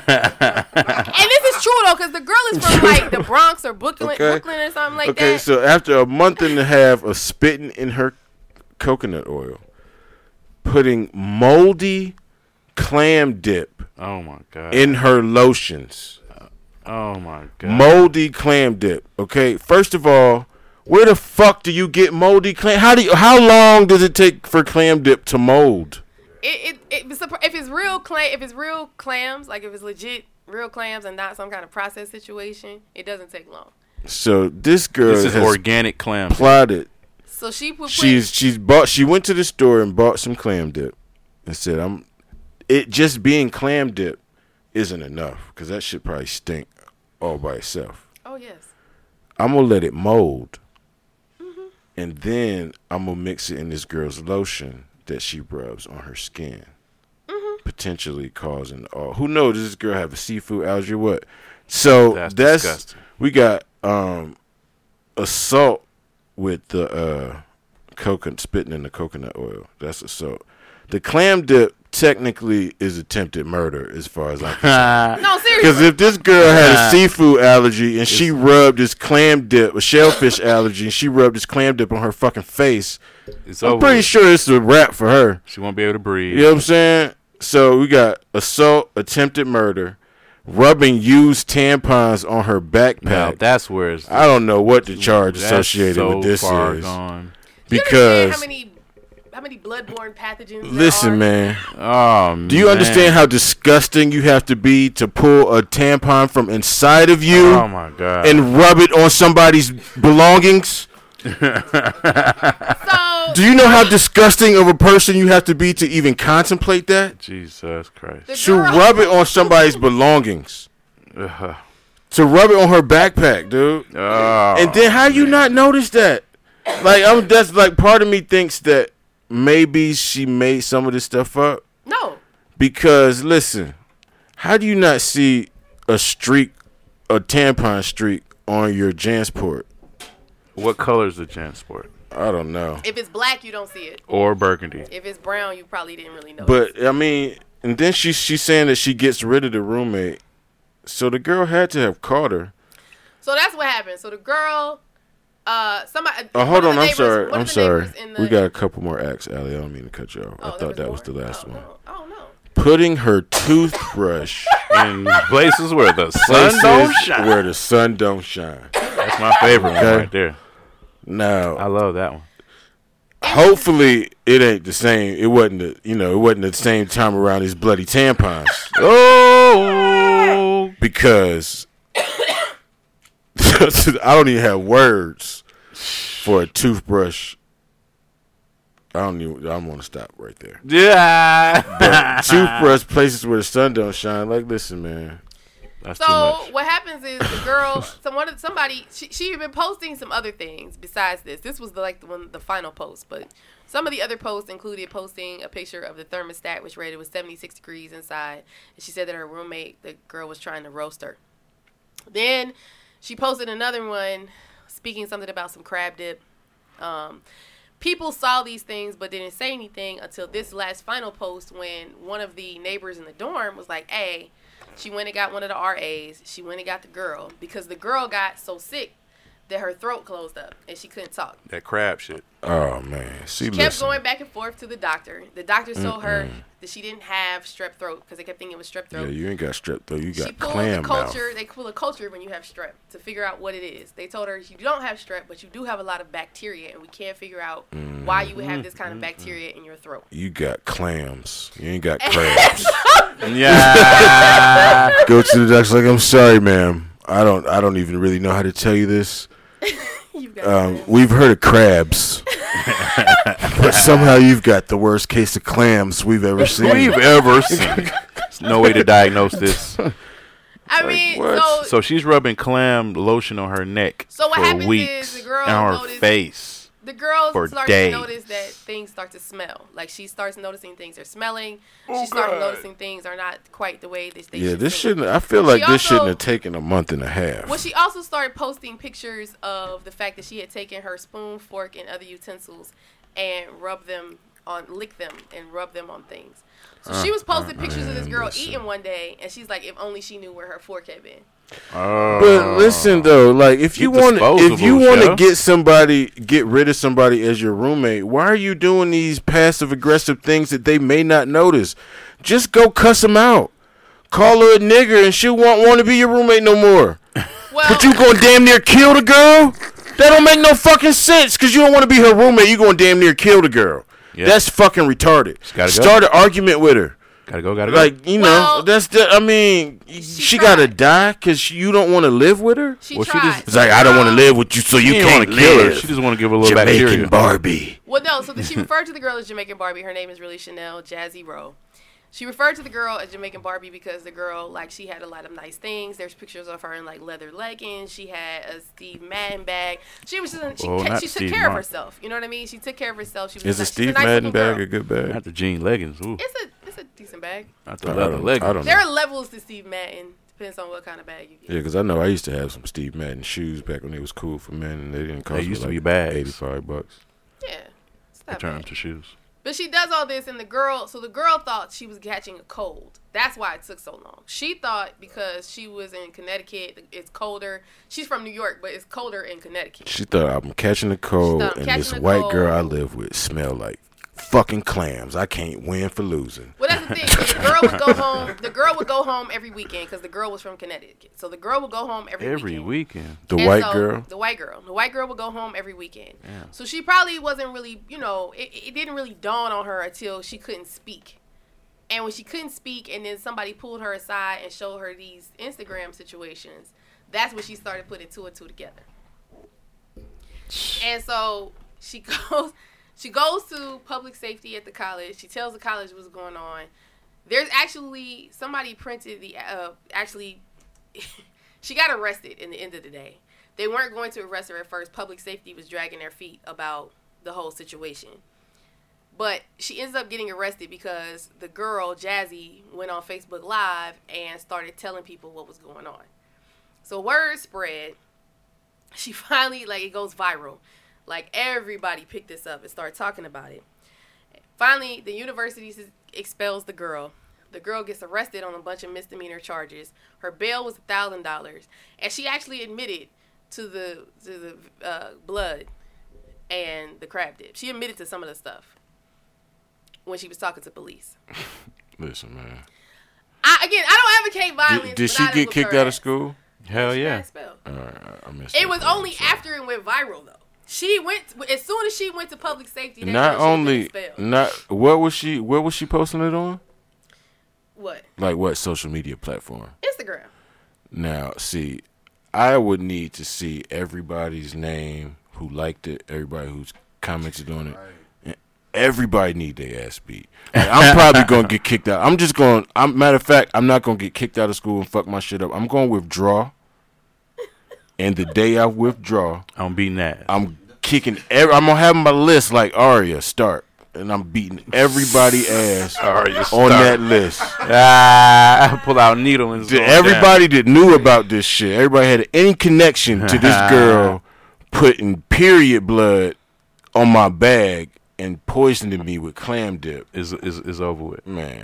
this is true, though, because the girl is from, like, the Bronx or Brooklyn, Okay. Brooklyn or something like Okay, that. so after a month and a half of spitting in her coconut oil, putting moldy clam dip Oh, my God. in her lotions. oh, my God. Moldy clam dip. Okay, first of all, where the fuck do you get moldy clam? How do you, how long does it take for clam dip to mold? It, it, it, if it's real clam, if it's real clams, like if it's legit real clams and not some kind of process situation, it doesn't take long. So this girl This is has organic clam. plotted. So she put She's she's bought. She went to the store and bought some clam dip, and said, "I'm." It just being clam dip isn't enough because that shit probably stink all by itself. Oh yes. I'm gonna let it mold, Mm-hmm. and then I'm gonna mix it in this girl's lotion that she rubs on her skin, Mm-hmm. potentially causing all. Who knows? Does this girl have a seafood allergy or what? So That's that's, disgusting. we got um assault with the uh coconut spitting in the coconut oil. That's assault. The clam dip technically is attempted murder as far as I'm concerned. No, seriously. Because if this girl had a seafood allergy and she rubbed this clam dip, a shellfish allergy, and she rubbed this clam dip on her fucking face, It's I'm over pretty with. sure it's a wrap for her. She won't be able to breathe. You know what I'm saying? So we got assault, attempted murder, rubbing used tampons on her backpack. Now, that's where it's. I don't know what the charge that's associated so with this far is. gone. You understand Because how many how many bloodborne pathogens there listen, are? man. Oh, Do you understand how disgusting you have to be to pull a tampon from inside of you Oh my God! and rub it on somebody's belongings? So Do you know how disgusting of a person you have to be to even contemplate that? Jesus Christ! the To girl, rub it on somebody's belongings. Ugh. To rub it on her backpack, dude. Oh, And then how you not notice that? Like I'm that's like part of me thinks that maybe she made some of this stuff up. No. Because listen, how do you not see a streak, a tampon streak on your Jansport? what color is the Jansport? I don't know. If it's black, you don't see it. Or burgundy? If it's brown, you probably didn't really know. But I mean, and then she she's saying that she gets rid of the roommate. So the girl had to have caught her. So that's what happened. So the girl, uh, somebody. Oh, hold one on. of the I'm neighbors- sorry. one I'm of the sorry. neighbors in the- We got a couple more acts, Allie. I don't mean to cut you off. Oh, I thought that was the more? last oh, one. No. Oh no. Putting her toothbrush In places where the sun places don't shine. where the sun don't shine. That's my favorite one Okay. right there. Now, I love that one. hopefully it ain't the same. It wasn't the you know it wasn't the same time around these bloody tampons. Oh, Because I don't even have words for a toothbrush. I don't even. I'm gonna stop right there. yeah. But toothbrush places where the sun don't shine. Like, listen, man. That's too So much. what happens is the girl, someone, somebody, she she had been posting some other things besides this. This was the, like the one, the final post, but some of the other posts included posting a picture of the thermostat, which read it was seventy-six degrees inside, and she said that her roommate, the girl, was trying to roast her. Then she posted another one, speaking something about some crab dip. Um, people saw these things but didn't say anything until this last final post when one of the neighbors in the dorm was like, hey. She went and got one of the R As. She went and got the girl because the girl got so sick that her throat closed up and she couldn't talk. That crab shit. Oh man, see, She kept listen. going back and forth to the doctor. The doctor told her Mm-mm. that she didn't have strep throat because they kept thinking it was strep throat. Yeah, you ain't got strep though. You She got pulled clam the mouth. culture. They pull a culture when you have strep to figure out what it is. They told her you don't have strep, but you do have a lot of bacteria, and we can't figure out why you would have this kind of bacteria in your throat. You got clams. You ain't got crabs. Yeah. Go to the doctor like, I'm sorry, ma'am. I don't. I don't even really know how to tell you this. Um, we've heard of crabs, but somehow you've got the worst case of clams we've ever seen. We've ever seen. There's no way to diagnose this. I Like, mean, what? so So she's rubbing clam lotion on her neck So what for happens weeks is the girl and her noticed- face. the girls for start days. to notice that things start to smell. Like she starts noticing things are smelling. Oh, she starts God. noticing things are not quite the way that they Yeah, should this be. shouldn't. I feel She like this also- shouldn't have taken a month and a half. Well, she also started posting pictures of the fact that she had taken her spoon, fork, and other utensils and rubbed them on, lick them, and rub them on things. So she was posting uh, pictures of this man, girl listen. eating one day, and she's like, "If only she knew where her fork had been." Oh. But listen though, like if you Get want, if you disposables, want to yeah. get somebody, get rid of somebody as your roommate, why are you doing these passive aggressive things that they may not notice? Just go cuss them out. Call her a nigger, and she won't want to be your roommate no more. Well, But you gonna damn near kill the girl? That don't make no fucking sense. Cause you don't want to be her roommate. You gonna damn near kill the girl. Yeah. That's fucking retarded. gotta go. Start an argument with her. Gotta go, gotta go. Like, you know, Well, that's the, I mean, she, gotta die because you don't want to live with her? she Well, she tried. just- It's like, I don't want to live with you, so you She didn't can't wanna kill her. live. She just want to give her a little Jamaican bacteria. Barbie. Well, no. So she referred to the girl as Jamaican Barbie. Her name is really Chanel Jazzy Rowe. She referred to the girl as Jamaican Barbie because the girl, like, she had a lot of nice things. There's pictures of her in, like, leather leggings. She had a Steve Madden bag. She was just, she, Oh, ca- not she took Steve care of Madden. herself. You know what I mean? She took care of herself. She was Is a, a she's Steve a nice Madden looking bag girl. a good bag? Not the jean leggings. Ooh. It's a it's a decent bag. Not the I leather don't- leggings. I don't know. There are levels to Steve Madden. Depends on what kind of bag you get. Yeah, because I know I used to have some Steve Madden shoes back when they was cool for men, and they didn't cost They me used to like be bags. eighty-five bucks. Yeah. It's not Return bad. to shoes. But she does all this, and the girl, so the girl thought she was catching a cold. That's why it took so long. She thought because she was in Connecticut, it's colder. She's from New York, but it's colder in Connecticut. She thought I'm catching a cold, thought I'm and catching this a white girl I cold. live with smell like fucking clams. I can't win for losing. Well, that's the thing. The girl would go home. The girl would go home every weekend because the girl was from Connecticut. So the girl would go home every, Every weekend. weekend. The And white so- girl. The white girl. The white girl would go home every weekend. Yeah. So she probably wasn't really, you know, it, it didn't really dawn on her until she couldn't speak. And when she couldn't speak and then somebody pulled her aside and showed her these Instagram situations, that's when she started putting two and two together. And so she goes she goes to public safety at the college. She tells the college what's going on. There's actually somebody printed the uh, actually she got arrested in the end of the day. They weren't going to arrest her at first. Public safety was dragging their feet about the whole situation. But she ends up getting arrested because the girl, Jazzy, went on Facebook Live and started telling people what was going on. So word spread. She finally, like, it goes viral. Like, everybody picked this up and started talking about it. Finally, the university expels the girl. The girl gets arrested on a bunch of misdemeanor charges. Her bail was one thousand dollars. And she actually admitted to the to the uh, blood and the crab dip. She admitted to some of the stuff when she was talking to police. Listen, man. I, again, I don't advocate violence. Did, did but she I get whooped kicked her out of ass. school? Hell She got yeah. expelled. All right, I missed It that was part, only so. after it went viral, though. She went as soon as she went to public safety. That Not girl should've been only, expelled. not what was she? Where was she posting it on? What? Like what social media platform? Instagram. Now, see, I would need to see everybody's name who liked it, everybody who's commented on it. And everybody need their ass beat. Like, I'm probably gonna get kicked out. I'm just going. I'm matter of fact, I'm not gonna get kicked out of school and fuck my shit up. I'm gonna withdraw. And the day I withdraw, I'm beating that. I'm kicking. Every, I'm gonna have my list like Arya start, and I'm beating everybody ass Arya on Stark. that list. Ah, pull out needle and To everybody that knew about this shit, everybody had any connection to this girl putting period blood on my bag and poisoning me with clam dip. is is is over with. Man,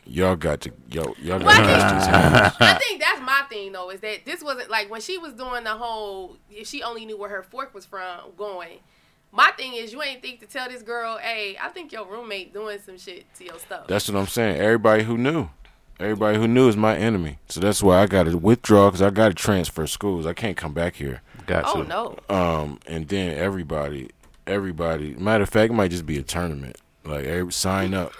y'all got to yo y'all got Well, to I catch these hands. I think that's my thing though, is that this wasn't like when she was doing the whole, if she only knew where her fork was from going. My thing is, you ain't think to tell this girl, hey, I think your roommate doing some shit to your stuff. That's what I'm saying. Everybody who knew, everybody who knew is my enemy. So that's why I got to withdraw because I got to transfer schools. I can't come back here. Got oh to. no. Um, and then everybody, everybody. Matter of fact, it might just be a tournament. Like, every, sign up.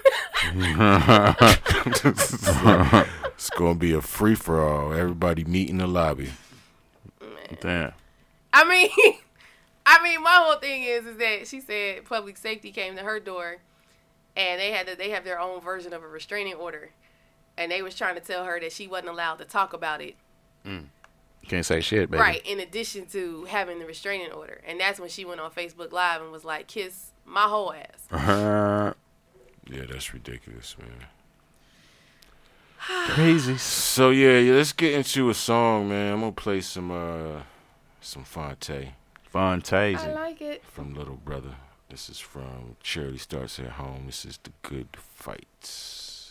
It's gonna be a free for all. Everybody meet in the lobby. Man. Damn. I mean, I mean, my whole thing is, is that she said public safety came to her door, and they had to, they have their own version of a restraining order, and they was trying to tell her that she wasn't allowed to talk about it. Mm. You can't say shit, baby. Right. In addition to having the restraining order, and that's when she went on Facebook Live and was like, "Kiss my whole ass." Uh-huh. Yeah, that's ridiculous, man. Crazy. So yeah, yeah, let's get into a song, man. I'm gonna play some uh some Fonte Fantasy. I like it. from Little Brother. This is from Charity Starts at Home. This is The Good Fights.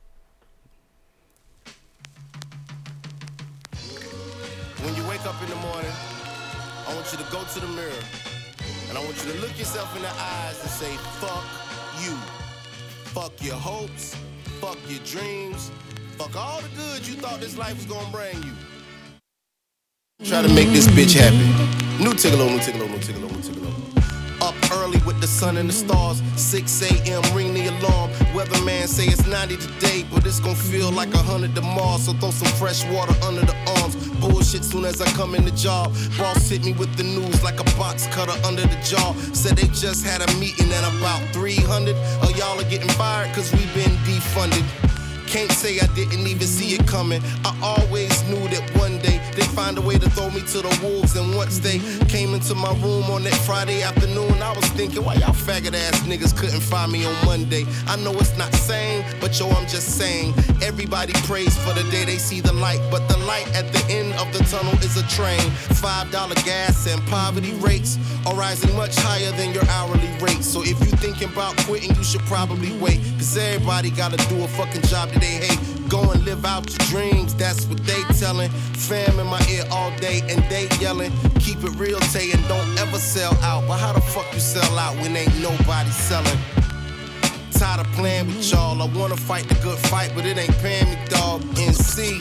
When you wake up in the morning, I want you to go to the mirror. And I want you to look yourself in the eyes and say, fuck you. Fuck your hopes. Fuck your dreams. Fuck all the good you thought this life was gonna bring you. Try to make this bitch happy. New Tigolo, new Tigolo, new Tigolo, new Tigolo. Up early with the sun and the stars. six a.m. ring the alarm. Weatherman say it's ninety today, but it's gon' feel like one hundred tomorrow. So throw some fresh water under the arms. Bullshit soon as I come in the job. Boss hit me with the news like a box cutter under the jaw. Said they just had a meeting and about three hundred of y'all are getting fired cause we been defunded. Can't say I didn't even see it coming. I always knew that one day they'd find a way to throw me to the wolves. And once they came into my room on that Friday afternoon, I was thinking, why y'all faggot ass niggas couldn't find me on Monday? I know it's not sane, but yo, I'm just saying. Everybody prays for the day they see the light, but the light at the end of the tunnel is a train. Five dollar gas and poverty rates are rising much higher than your hourly rate. So if you thinking about quitting, you should probably wait. Cause everybody gotta do a fucking job that they hate. Go and live out your dreams, that's what they telling. Fam in my ear all day and they yelling. Keep it real, Tay, and don't ever sell out. But how the fuck you sell out when ain't nobody selling? Tired of playing with y'all. I wanna fight the good fight, but it ain't paying me, dog. N C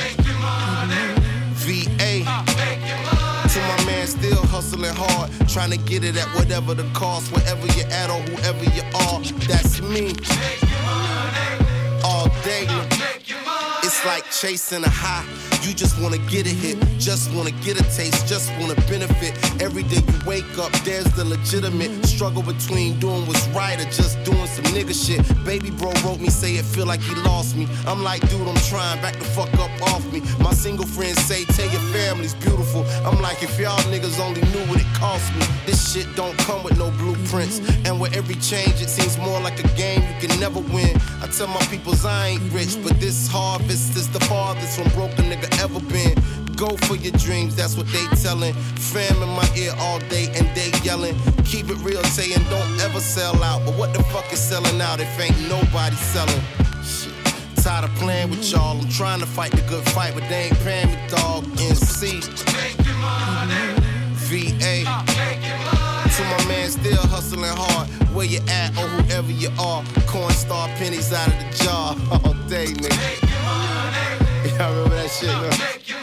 V A to my man still hustling hard, trying to get it at whatever the cost, wherever you're at or whoever you are. That's me. All day. It's like chasing a high. You just wanna get a hit, just wanna get a taste, just wanna benefit. Every day you wake up, there's the legitimate struggle between doing what's right or just doing some nigga shit. Baby bro wrote me, say it feel like he lost me. I'm like, dude, I'm trying, back the fuck up off me. My single friends say, tell your family's beautiful. I'm like, if y'all niggas only knew what it cost me. This shit don't come with no blueprints. And with every change, it seems more like a game you can never win. I tell my peoples I ain't rich, but this harvest is the farthest from broke a nigga ever been. Go for your dreams, that's what they telling. Fam in my ear all day and they yelling. Keep it real, saying don't ever sell out. But what the fuck is selling out if ain't nobody selling? Shit. Tired of playing with y'all. I'm trying to fight the good fight, but they ain't paying me, dog. N C V A to my man still hustling hard. Where you at or whoever you are. Cornstar pennies out of the jar all day, nigga. Y'all remember that shit, no?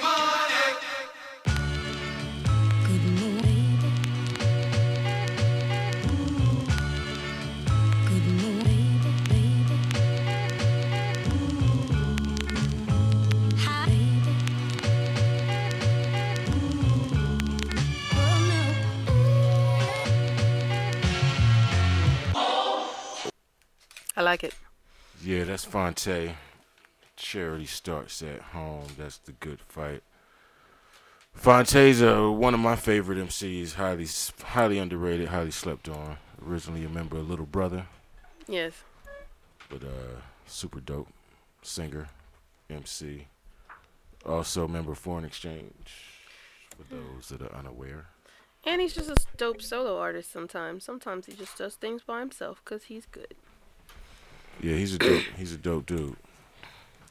I like it. Yeah, that's Fonte. Charity Starts at Home. That's The Good Fight. Fonte's uh, one of my favorite M Cs. Highly, highly underrated, highly slept on. Originally a member of Little Brother, Yes. but uh, super dope singer, M C. Also a member of Foreign Exchange. For those that are unaware. And he's just a dope solo artist sometimes. Sometimes he just does things by himself because he's good. Yeah, he's a dope. He's a dope dude.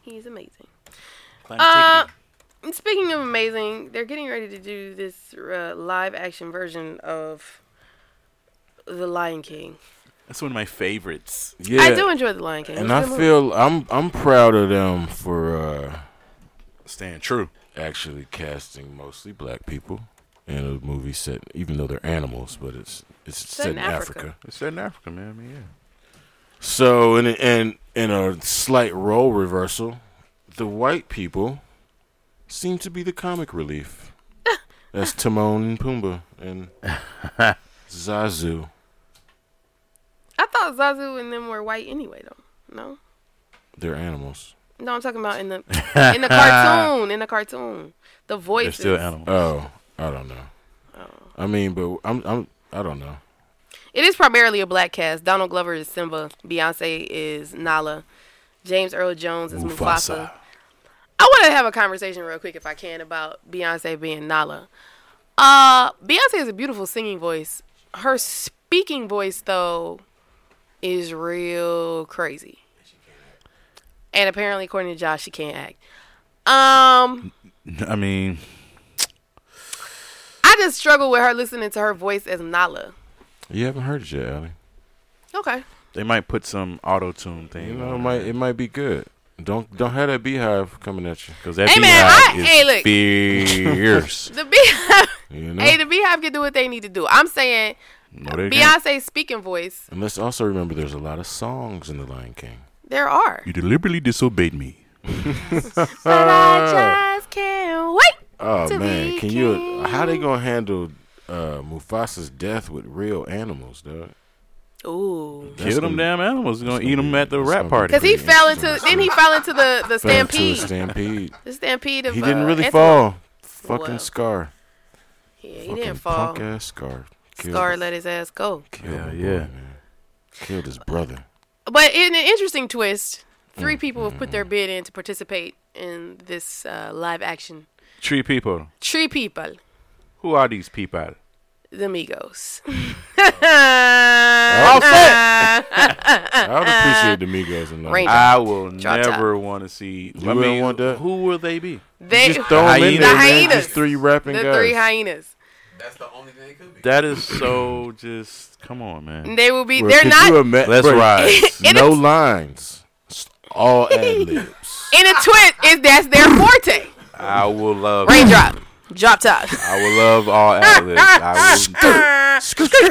He's amazing. Planet Uh, Tickety. and speaking of amazing, they're getting ready to do this uh, live action version of The Lion King. That's one of my favorites. Yeah, I do enjoy The Lion King. and It's a I good movie. feel I'm I'm proud of them for uh, Staying true. actually casting mostly black people in a movie set, even though they're animals, but it's it's set, in in Africa. Africa. It's set in Africa, man. I mean, yeah. So, in in in a slight role reversal, the white people seem to be the comic relief. That's Timon and Pumbaa and Zazu. I thought Zazu and them were white anyway, though. No, They're animals. no, I'm talking about in the in the cartoon. In the cartoon, the They're voices. still animals. Oh, I don't know. Oh. I mean, but I'm I'm I don't know. It is primarily a black cast. Donald Glover is Simba. Beyonce is Nala. James Earl Jones is Mufasa. I want to have a conversation real quick, if I can, about Beyonce being Nala. Uh, Beyonce has a beautiful singing voice. Her speaking voice, though, is real crazy. And apparently, according to Josh, she can't act. Um, I mean, I just struggle with her listening to her voice as Nala. You haven't heard it yet, Allie. Okay. they might put some auto tune thing. You know, it on might it might be good. Don't don't have that beehive coming at you. because that Hey, man, beehive I- is hey, look. fierce. The Beehive, You know. hey, the Beehive can do what they need to do. I'm saying No, they can't. Beyonce's speaking voice. And let's also remember there's a lot of songs in The Lion King. There are. You deliberately disobeyed me. But I just can't wait. Oh To man, be can you? king. How they gonna handle uh, Mufasa's death with real animals, dog? Ooh. That's Kill them gonna- damn animals. Gonna that's eat gonna them be- at the that's rap gonna be party. Because he pretty fell into, interesting. then he fell into the, the Fell into a stampede. stampede. The stampede of He didn't uh, really antelope. fall. Fucking Well, Scar. Yeah, he Fucking didn't fall. Punk ass Scar. Killed, Scar let his ass go. killed Yeah, my boy, yeah. man. Killed his brother. But in an interesting twist, three Mm, people have put their bid in to participate in this uh, live action. Tree people. Three people. Who are these people? The Migos. All I would appreciate the Migos enough. Ranger. I will Drop never want to see. You I wouldn't mean, want that? who will they be? They, Just throw 'em in The there, man. hyenas. Just three rapping the guys. three hyenas. That's the only thing it could be. That is so just. Come on, man. They will be. Well, they're could not. you ima- Let's bro, ride. It No is- lines. It's all ad libs. In a twist, is that's their forte. I will love. Raindrop, drop top. I will love all ad-libs. I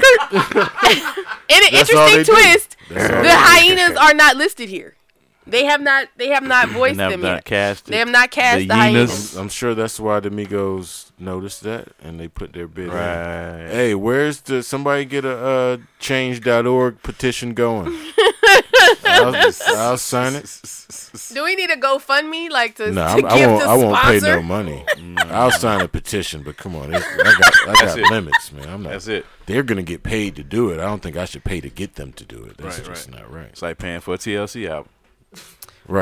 In an That's all interesting they do. twist, That's all the they do. hyenas are not listed here. They have not. They have not will. voiced Never them not yet. casted. They have not cast the the, hyenas. hyenas. I'm sure that's why the Migos noticed that and they put their bid in. Right. Hey, where's the somebody get a uh, change dot org petition going? I'll, I'll sign it. Do we need a GoFundMe like to, No, to I'm, I give won't. the I won't pay sponsor? no money. I'll sign a petition, but come on, it's, I got, I That's got it. limits, man. I'm not. That's it. They're gonna get paid to do it. I don't think I should pay to get them to do it. That's Right, just right. not right. It's like paying for a T L C album. Right?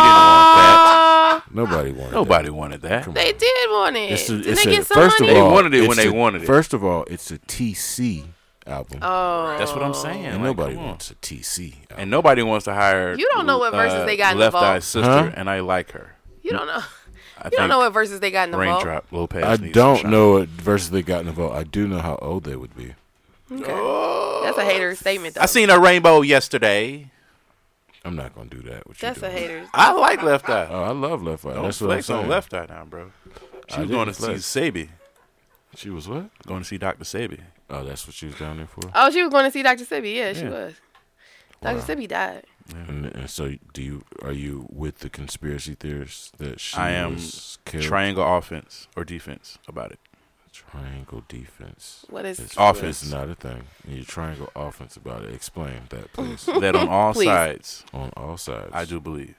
Aw, Nobody wanted. Nobody that. wanted that. Come they on. did want it. It's a, Did it's they a, get some first money? of all, They wanted it when it's they a- wanted it. First of all, it's a T C album, Oh, That's what I'm saying. and Like, nobody come on. wants a T C album. And nobody wants to hire. You don't know what verses uh, they got in Left the vault. Eye's sister, Huh? and I like her. You don't know. I You think don't know what verses they got in the vault. Raindrop, Lil Pass I needs don't some know what versus they got in the vote. I do know how old they would be. Okay. That's a hater statement, though. I seen a rainbow yesterday. I'm not gonna do that. What you That's a doing? hater. I like Left Eye. Oh, I love Left Eye. Don't That's what I'm flex on saying. Left Eye now, bro. She I was going to didn't see Sabi. She was what? Going to see Doctor Sabi. Oh, that's what she was down there for. Oh, she was going to see Doctor Sibi. Yeah, she Yeah. was. Doctor Wow. Sibi died. And, and so, do you are you with the conspiracy theorists that she I am was killed? Triangle offense or defense about it. Triangle defense. What is It's, Offense. It's not a thing. And you triangle offense about it. Explain that, please. That on all Please. sides, On all sides. I do believe.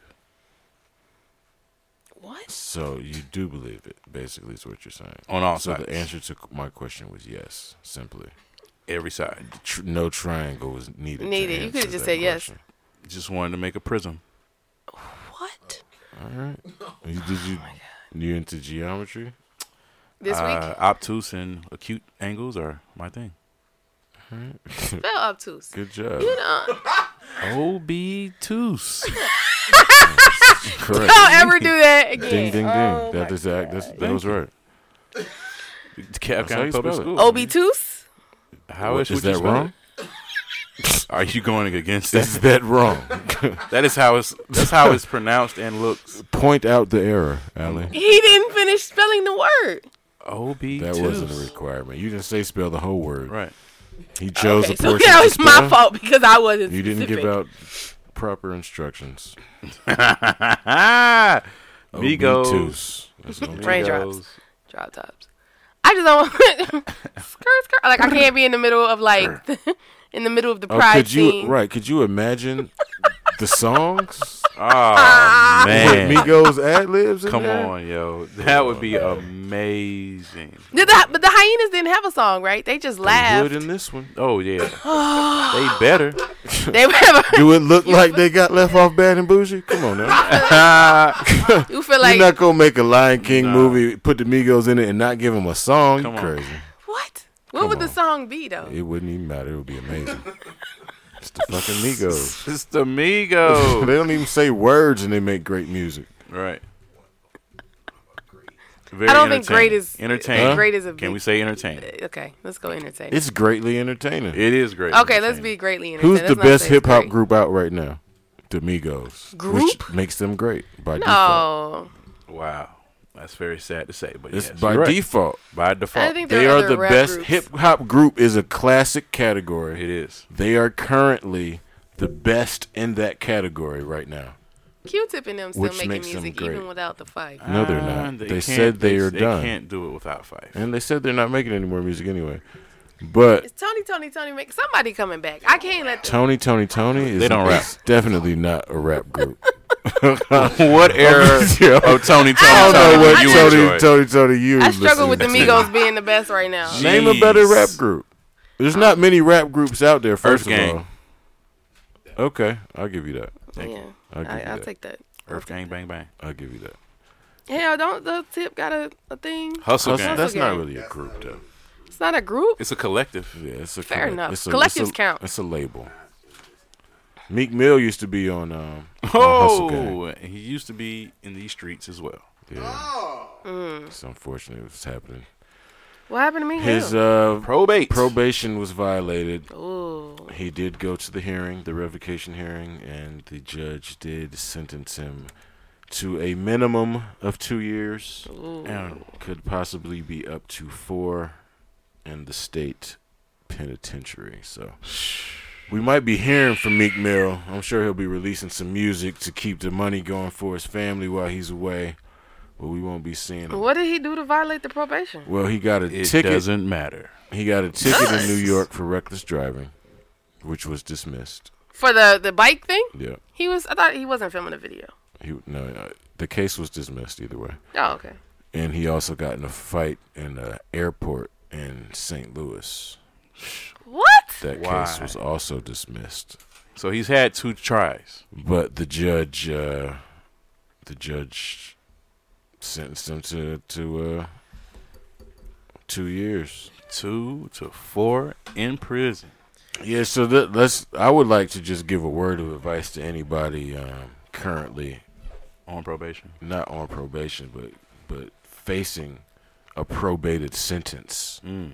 what? So you do believe it. Basically, is what you're saying. On all so sides. the answer to my question was yes. Simply, Every side. Tr- no triangle was needed. to Needed. You answer could've just that said yes. question. Just wanted to make a prism. What? All right. You, did you? You into geometry? This week? Uh, obtuse and acute angles are my thing. Spell obtuse. Good job. You know, Obtuse. Correct. Don't ever do that again. Ding, ding, ding. Oh, that my is that. That's, that was right. Cap That's how County you Public spell it. School. Obtuse? How What, else is would you that spell wrong? it? Are you going against Is that? that wrong? That is how it's. That's how it's pronounced and looks. Point out the error, Allie. He didn't finish spelling the word. Obtuse. That wasn't a requirement. You didn't say spell the whole word. Right. He chose Okay, a so portion that to was my spell. fault because I wasn't You didn't specific. give out proper instructions. Migos. Obtuse. That's no Raindrops. Drop tops. I just don't skirt skirt. Like I can't be in the middle of like in the middle of the Oh, pride could you scene. right? Could you imagine the songs? Oh man. With Migos ad libs. Come on, yo. That would be amazing. Did the, but the hyenas didn't have a song, right? They just Good laughed. in this one. Oh yeah. They better. They were. Do it look like they got left off Bad and Bougie? Come on now. You feel like You're not gonna make a Lion King Nah. movie, put the Migos in it, and not give them a song. Come You on. crazy. what? What Come would the on. song be though? It wouldn't even matter. It would be amazing. It's the fucking Migos. It's the Migos. They don't even say words, and they make great music. Right. Very I don't think entertaining. great is entertaining. Huh? great is a Can big- we say entertaining? Okay, let's go entertain. It's greatly entertaining. It is great. Okay, let's entertaining. be greatly entertaining. Who's Let's the not best say it's hip hop great. group out right now? The Migos. Group? Which makes them great by default. No, Wow. That's very sad to say, but It's yes, by you're right. default. By default. I think there They are are other the rap best. groups. Hip hop group is a classic category. It is. They are currently the best in that category right now. Q-Tip and them still Which making makes them music great. even without the fight. No, they're Ah, not. They can't- said they are they done. can't do it without Fife. And they said they're not making any more music anyway. But It's Tony, Tony, Tony. Make somebody coming back. I can't let them. Tony, Tony, Tony is They don't rap. is definitely not a rap group. What era of Tony Tony I don't know Tony what you Tony, enjoy? Tony, Tony, you I struggle with the listening to. Migos being the best right now. Name a better Jeez. rap group. There's not many rap groups out there, first Earth of Gang. all. Okay, I'll give you that. Thank Yeah, you. I'll give I, you I'll that. take that. Earth Gang, bang bang. I'll give you that. Hell, don't the Tip got a, a thing? Hustle, Hustle- Gang. that's Gang. not really a group, though. It's not a group. It's a collective. Yeah, it's a Fair collect- enough. It's a, Collectives it's a, count. It's a label. Meek Mill used to be on, um, on Hustle Gang. Oh, and he used to be in these streets as well. Yeah. It's unfortunate what's happening. What happened to me? His Hell. uh, Probate. probation was violated. Ooh. He did go to the hearing, the revocation hearing, and the judge did sentence him to a minimum of two years. And could possibly be up to four in the state penitentiary. So we might be hearing from Meek Mill. I'm sure he'll be releasing some music to keep the money going for his family while he's away. But we won't be seeing him. What did he do to violate the probation? Well, he got a It ticket. doesn't matter. He got a ticket in New York for reckless driving, which was dismissed. For the the bike thing? Yeah. He was. I thought he wasn't filming a video. He no, uh, the case was dismissed either way. Oh, okay. And he also got in a fight in the airport in Saint Louis. What? That Why? case was also dismissed. So he's had two tries. But the judge, uh, the judge sentenced him to to uh, two years. Two to four in prison. Yeah, so that, let's. I would like to just give a word of advice to anybody um, currently On probation. not on probation, but but facing a probated sentence. Mm.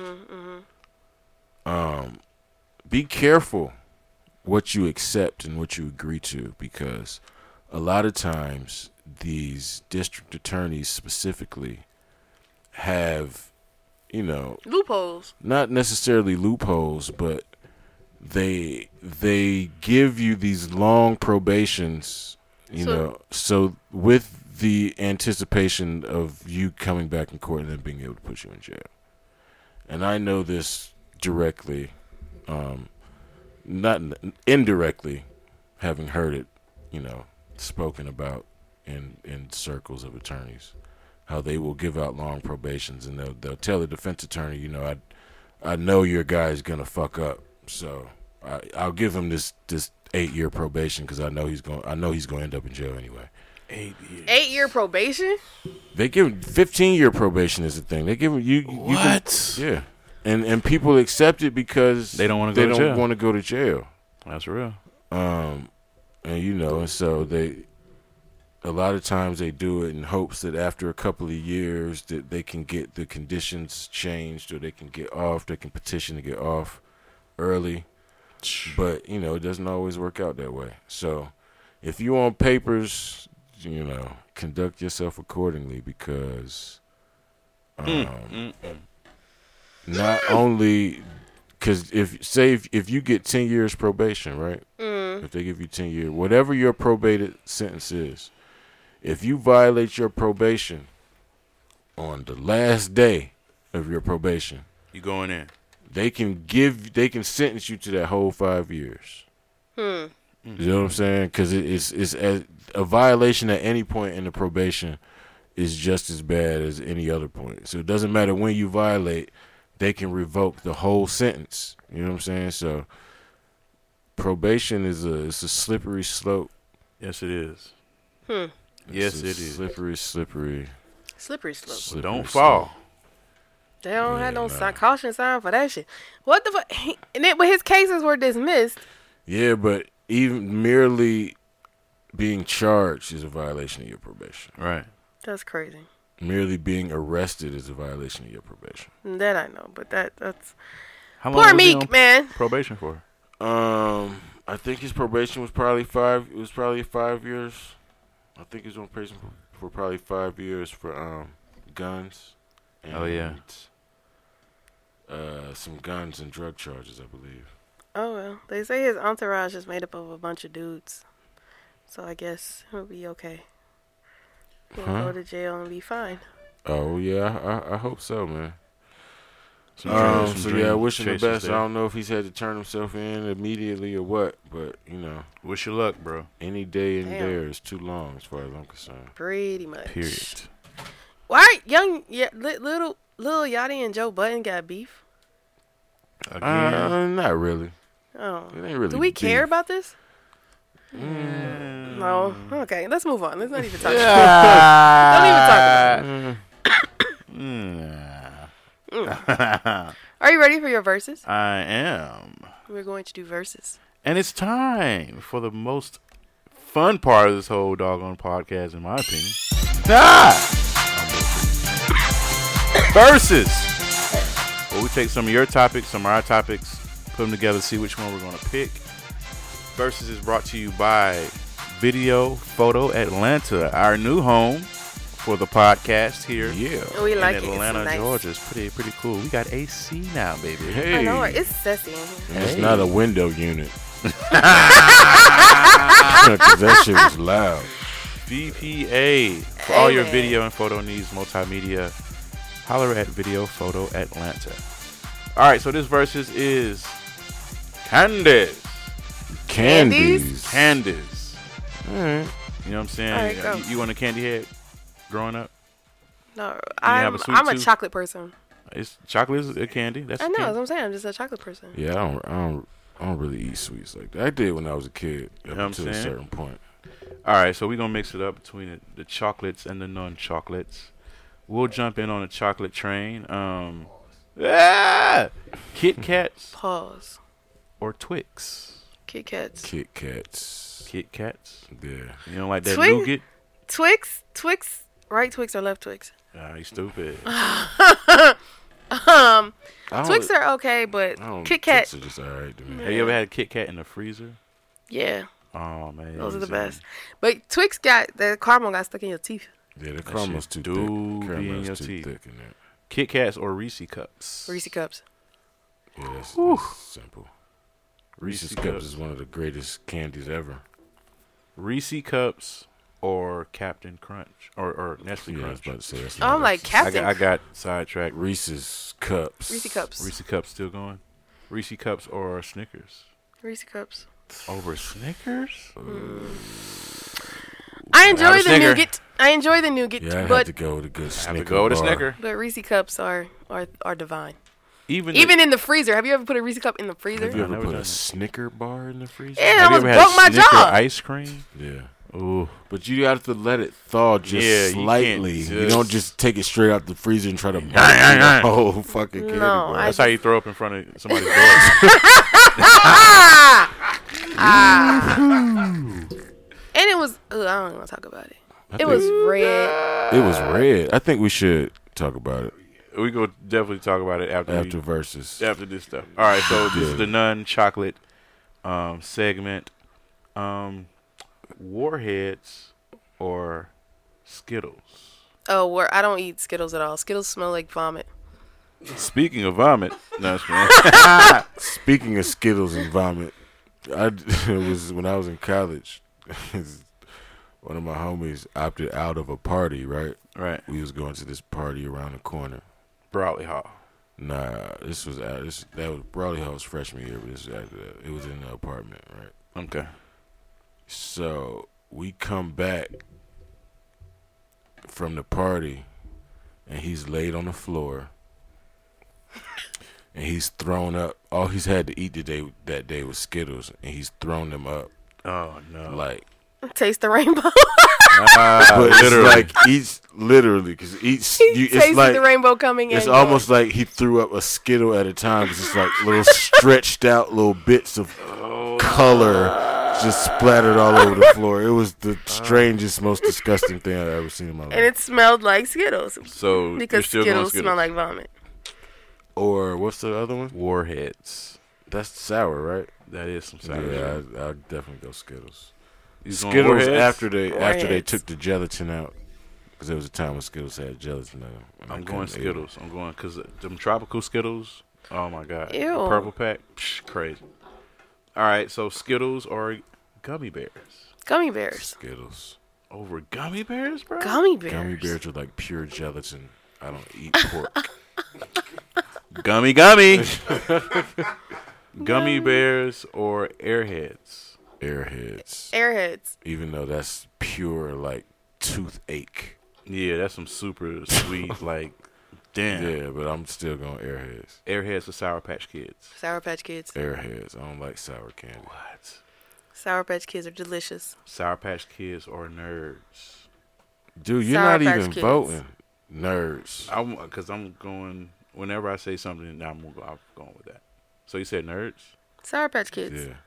Um, be careful what you accept and what you agree to, because a lot of times these district attorneys specifically have, you know, Loopholes. not necessarily loopholes, but they they give you these long probations, you So- know, so with the anticipation of you coming back in court and then being able to put you in jail. And I know this directly, um, not n- indirectly, having heard it, you know, spoken about in in circles of attorneys, how they will give out long probations and they'll they'll tell the defense attorney, you know, I I know your guy's gonna fuck up, so I, I'll give him this this eight year probation because I know he's going I know he's going to end up in jail anyway. Eight years. Eight year probation. They give fifteen year probation is the thing. They give you you can- What? yeah, and and people accept it because They don't wanna they go to don't jail. want to go to jail. That's real. Um, and you know, and so they a lot of times they do it in hopes that after a couple of years that they can get the conditions changed or they can get off. They can petition to get off early. But, you know, it doesn't always work out that way. So if you on papers, you know, conduct yourself accordingly because um, mm, mm, mm. not only because if say if, if you get ten years probation, right? Mm. If they give you ten years, whatever your probated sentence is, if you violate your probation on the last day of your probation, you going in. They can give, they can sentence you to that whole five years. Hmm. You know what I'm saying? Because it, it's it's a, a violation at any point in the probation is just as bad as any other point. So it doesn't matter when you violate, they can revoke the whole sentence. You know what I'm saying? So probation is a it's a slippery slope. Yes, it is. Hmm. Yes, it's it is. Slippery, slippery. Slippery slope. Slippery Don't fall. Slope. They don't yeah, have no nah. sign, caution sign for that shit. What the fuck? He, and then, but his cases were dismissed. Yeah, but even merely being charged is a violation of your probation. Right. That's crazy. Merely being arrested is a violation of your probation. That I know, but that that's How long poor was he Meek, on man. Probation for? Um, I think his probation was probably five. It was probably five years. I think he was on probation for, for probably five years for um guns. And, oh yeah. Uh, some guns and drug charges, I believe. Oh well, they say his entourage is made up of a bunch of dudes, so I guess he'll be okay. He'll huh? go to jail and be fine. Oh yeah, I I hope so, man. Some um, dreams, so yeah, I wish him the best. There. I don't know if he's had to turn himself in immediately or what, but you know, wish you luck, bro. Any day in there is too long, as far as I'm concerned. Pretty much. Period. Why young yeah, li- little little Yachty and Joe Budden got beef? Again? Uh, not really. Oh, it ain't really. Do we beef. care about this? Mm. No. Okay, let's move on. Let's not even talk. Yeah. Don't even talk about it. Are you ready for your verses? I am. We're going to do verses, and it's time for the most fun part of this whole doggone podcast, in my opinion. Ah! Verses. Well, we take some of your topics, some of our topics, put them together, see which one we're going to pick. Verses is brought to you by Video Photo Atlanta, our new home for the podcast here. Yeah, we in like Atlanta, it. It's nice. Georgia. It's pretty, pretty cool. We got A C now, baby. Hey, I know it's sassy in here. And it's hey. not a window unit. Because that shit was loud. V P A for hey, all your man. video and photo needs, multimedia. Holler at Video Photo Atlanta. All right, so this versus is Candies. Candies. Candies. All right. You know what I'm saying? All right, you, you want a candy head growing up? No, I'm, a sweet I'm a tooth? chocolate person. It's chocolate is a candy. That's I a know, candy. that's what I'm saying. I'm just a chocolate person. Yeah, I don't, I don't, I don't really eat sweets like that. I did when I was a kid, up You know what I'm to a saying? certain point. All right, so we're going to mix it up between the, the chocolates and the non-chocolates. We'll jump in on a chocolate train. Um, ah! Kit Kats. Pause. Or Twix. Kit Kats. Kit Kats. Kit Kats. Yeah. You don't like that Twix? nougat? Twix? Twix? Right Twix or left Twix? Ah, you stupid. um, Twix are okay, but Kit Kat. Twix are just all right to me. Have you ever had a Kit Kat in the freezer? Yeah. Oh, man. Those are the best. But Twix got, the caramel got stuck in your teeth. Yeah, the caramel's too thick. Do be in Caramel's your too teeth. thick in there. Kit Kats or Reese Cups? Reese Cups. Yeah, that's, that's simple. Reese's Reese Cups Cups. is one of the greatest candies ever. Reese Cups or Captain Crunch or, or Nestle Yeah, I was Crunch. about to say that's Oh, I'm like I Captain. got, I got sidetracked. Reese's Cups. Reese Cups. Reese Cups still going? Reese Cups or Snickers? Reese Cups. Over Snickers? Mm. I enjoy Have a the Snicker. nougat. I enjoy the nougat, Yeah, I had but to go with a good I have Snicker to go with a bar. Snicker. but Reese Cups are are are divine. Even Even the, in the freezer. Have you ever put a Reese Cup in the freezer? Have you I ever never put done a that. Snicker bar in the freezer? Yeah, I have you almost ever had broke my Snicker jaw. ice cream? Yeah. Ooh. But you have to let it thaw just Yeah, you can't slightly. You, just- don't just take it straight out the freezer and try to burn yeah, yeah. the whole fucking candy No, bar. I That's how you throw up in front of somebody's door. ah! ah. And it was. Ugh, I don't even want to talk about it. I It think was red. It was red. I think we should talk about it We go definitely talk about it after after we, verses. after this stuff. All right, so this Yeah. is the non-chocolate um, segment. Um, Warheads or Skittles? Oh, where I don't eat Skittles at all. Skittles smell like vomit. Speaking of vomit, no, man. Speaking of Skittles and vomit, I it was when I was in college. One of my homies opted out of a party. Right, Right, we was going to this party around the corner. Brawley Hall. Nah, this was uh, this that was Brawley Hall's freshman year, but this was after that. It was in the apartment, right? Okay. So we come back from the party, and he's laid on the floor, and he's thrown up. All he's had to eat today that day was Skittles, and he's thrown them up Oh no. like. Taste the rainbow. Ah, But it's literally. like each literally because each he you, tasted it's like the rainbow coming in. it's almost like he threw up a Skittle at a time. It's just like little stretched out little bits of color just splattered all over the floor. It was the strangest, most disgusting thing I've ever seen in my life. and it smelled like Skittles so you're because still going Skittles Skittles. smell like vomit. Or what's the other one? Warheads. That's sour, right? That is some sour. Yeah, I, I'll definitely go Skittles. You going Skittles Warheads? after they after they Warheads. took the gelatin out, because there was a time when Skittles had gelatin in them. and I I'm going couldn't eat 'em. Skittles. I'm going because them tropical Skittles. Oh my god. The Ew. purple pack. Psh, crazy. All right, so Skittles or gummy bears Gummy bears. Skittles. over gummy bears, bro. Gummy bears. Gummy bears are like pure gelatin. I don't eat pork. Gummy, gummy. Gummy bears or Airheads. Airheads. Airheads. Even though that's pure like toothache. Yeah, that's some super sweet, like, damn. Yeah, but I'm still going Airheads. Airheads or Sour Patch Kids. Sour Patch Kids. Airheads. I don't like sour candy. What? Sour Patch Kids are delicious. Sour Patch Kids or Nerds. Dude, you're Sour not Patch even Kids. voting. Nerds. I'm because I'm going. Whenever I say something, I'm gonna go, I'm going with that. So you said Nerds? Sour Patch Kids. Yeah.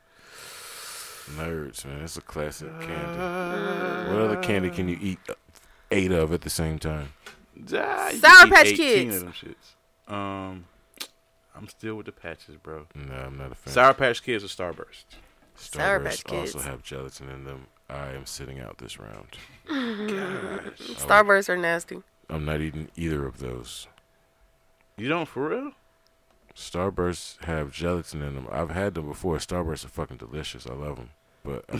Nerds, man. That's a classic candy. What other candy can you eat eight of at the same time? Ah, you Sour can eat Patch eighteen Kids. of them shits. Um, I'm still with the patches, bro. No, I'm not a fan. Sour Patch Kids or Starburst? Sour Starburst Patch Kids. also have gelatin in them. I am sitting out this round. Starbursts are nasty. I'm not eating either of those. You don't for real? Starbursts have gelatin in them. I've had them before. Starbursts are fucking delicious. I love them, but but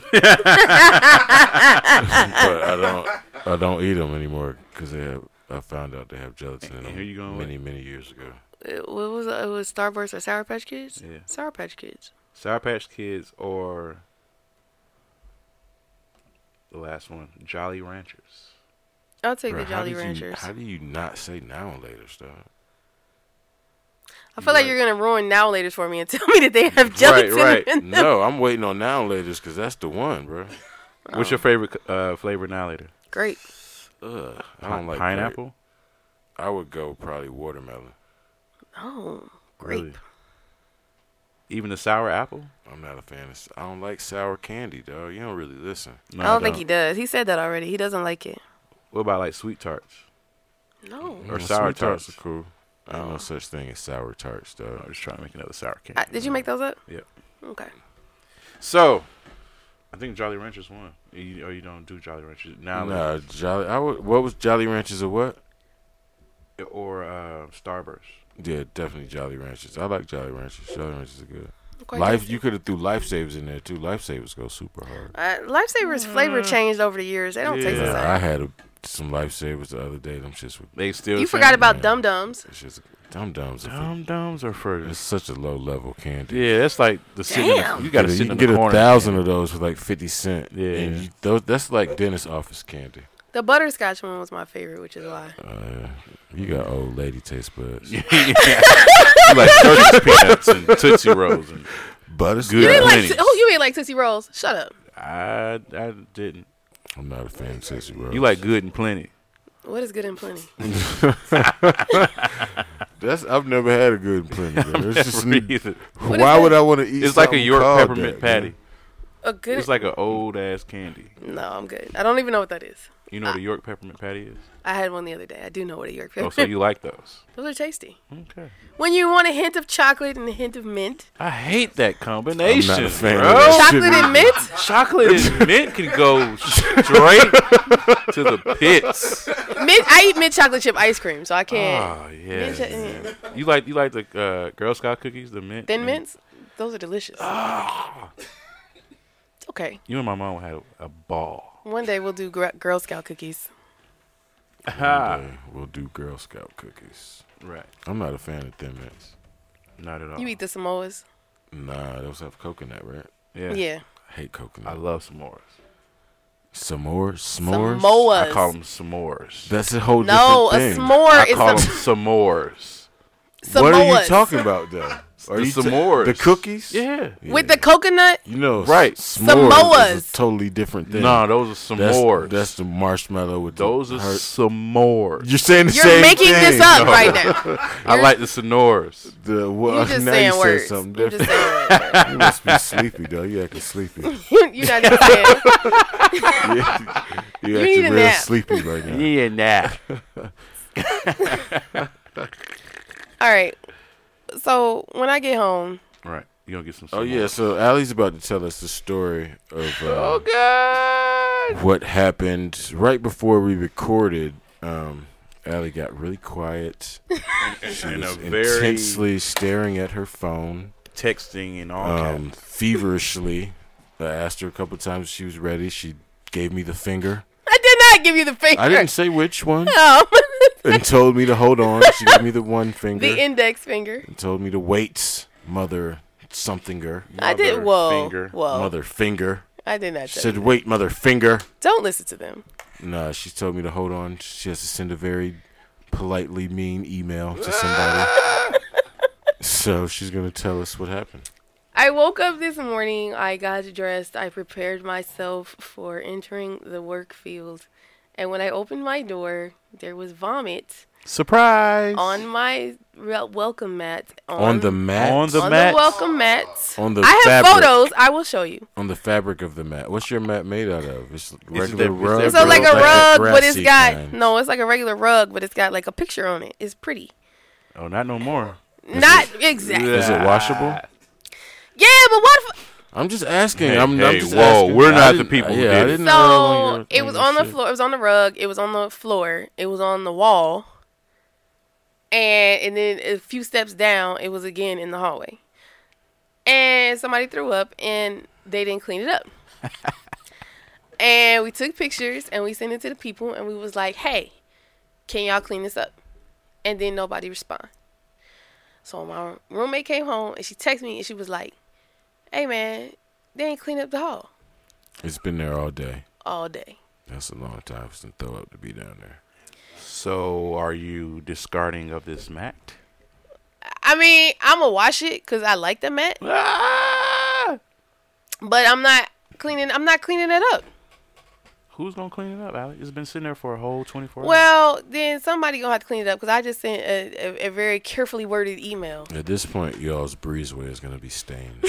I don't I don't eat them anymore because they have. I found out they have gelatin in And them here you going many many years ago. It, what was it? It was Starburst or Sour Patch Kids? Yeah. Sour Patch Kids. Sour Patch Kids or the last one, Jolly Ranchers. I'll take Bruh, the how Jolly did you- Ranchers. how do you not say now and later stuff? I feel like Right. you're gonna ruin now laters for me and tell me that they have gelatin right. in them. No, I'm waiting on now and laters because that's the one, bro. What's your favorite uh, flavor now later? Great. Ugh, I don't like pineapple. grape. I would go probably watermelon. Oh, grape. Really? Even the sour apple? I'm not a fan of. I don't like sour candy, dog. You don't really listen. No, I don't think he does. He said that already. He doesn't like it. What about like sweet tarts No. or Mm, sour sweet tarts tarts? are cool. I don't know such thing as sour tarts, dog. I'm just trying to make another sour candy. I, did you make those up? Yep. Okay. So, I think Jolly Ranchers won. You, or you don't do Jolly Ranchers now? Nah, Jolly. I would, what was Jolly Ranchers or what? Or uh, Starburst. Yeah, definitely Jolly Ranchers. I like Jolly Ranchers. Jolly Ranchers are good. Quite Life, tasty. you could have threw Lifesavers in there too. Lifesavers go super hard. Uh, Lifesavers flavor changed over the years. They don't taste the Yeah, I same. had a, some Lifesavers the other day. Them shits were. They still. You the forgot same? about man. Dum Dums. It's just Dum Dums. Dum Dums or further. It's such a low level candy. Yeah, that's like the sitting. In Damn. the, you got to Yeah, sit you in can the get corner. a thousand of those for like fifty cent. Yeah. and you, those, that's like dentist office candy. The butterscotch one was my favorite, which is why. Uh, you got old lady taste buds. You like Turkish peanuts and Tootsie Rolls. And Butterscotch. Good. You didn't like Pennies. oh you ain't like Tootsie Rolls. Shut up. I I didn't. I'm not a fan of Tootsie Rolls. You like Good and Plenty. What is good and plenty? That's I've never had a good plenty. Bro. It's just, Never either. What why is would that? I want to eat? It's like a something York called peppermint that, patty. man? A good It's like an old ass candy. No, I'm good. I don't even know what that is. You know what a York peppermint patty is? I had one the other day. I do know what a York peppermint. Oh, so you like those? Those are tasty. Okay. When you want a hint of chocolate and a hint of mint. I hate that combination. I'm not a fan bro. of that Chocolate and mint? Chocolate and mint can go straight to the pits. Mint. I eat mint chocolate chip ice cream, so I can't. Oh yeah. Mint cho- yeah. You like you like the uh, Girl Scout cookies, the mint. Thin mint? mints? Those are delicious. Ah. Okay. You and my mom had a, a ball. One day we'll do gr- Girl Scout cookies. One day we'll do Girl Scout cookies. Right. I'm not a fan of Thin Mints. Not at all. You eat the Samoas? Nah, those have coconut, right? Yeah. Yeah. I hate coconut. I love s'mores. S'mores? S'mores? Samoas. I call them s'mores. That's a whole No, a different thing. s'more I is call a them s'mores. What are you Samoas. talking about, though? Are The you ta- s'mores. the cookies? Yeah. With the coconut? You know, Right. s'mores Samoas. is a totally different thing. No, those are that's, s'mores. that's the marshmallow with those the are hurt. s'mores. You're saying the You're same making thing. this up No. right now. I like the sonores. The, well, You're just now saying you said words. something You're different. just saying words. You must be sleepy, though. You acting sleepy. You're not just saying. Yeah, you You acting need a real nap. sleepy right now. Yeah, nah. All right. So when I get home, Right. You gonna get some. Oh, s'mores. yeah, so Allie's about to tell us the story of uh, Oh God. what happened right before we recorded. Um, Allie got really quiet. She And was a very intensely staring at her phone, texting and all um, feverishly. I asked her a couple times if she was ready. She gave me the finger. I did not give you the finger. I didn't say which one. Um, And told me to hold on. She gave me the one finger. the index finger. And told me to wait, mother somethinger. I did. Mother Whoa. finger. Whoa. Mother finger. I did not She tell said, you. wait, mother finger. Don't listen to them. Nah, she told me to hold on. She has to send a very politely mean email to somebody. So she's going to tell us what happened. I woke up this morning. I got dressed. I prepared myself for entering the work field. And when I opened my door, there was vomit Surprise. on my re- welcome mat. On the mat? On the on mat. the welcome mat. On the I have fabric. photos. I will show you. On the fabric of the mat. What's your mat made out of? It's it regular the- rug? is So Bro, like a or rug, but it's grassy got kind? no. It's like a regular rug, but it's got like a picture on it. It's pretty. Oh, not no more. Not exactly. Is it washable? Yeah, but what? If, I'm just asking. Hey, I'm, hey, I'm just whoa, asking. we're I not the didn't- people who yeah, did I it. didn't know on so your it thing was and on the shit. floor. It was on the rug. It was on the floor. It was on the wall. And and then a few steps down, it was again in the hallway. And somebody threw up, and they didn't clean it up. And we took pictures, and we sent it to the people, and we was like, "Hey, can y'all clean this up?" And then nobody responded. So my roommate came home, and she texted me, and she was like, "Hey man, they ain't cleaned up the hall It's been there all day. all day." That's a long time since throw up to be down there. So, are you discarding of this mat? I mean, I'm gonna wash it because I like the mat, Ah! but I'm not cleaning. I'm not cleaning it up. Who's gonna clean it up, Alex? It's been sitting there for a whole twenty-four hours. Well, then somebody gonna have to clean it up because I just sent a, a, a very carefully worded email. At this point, y'all's breezeway is gonna be stained.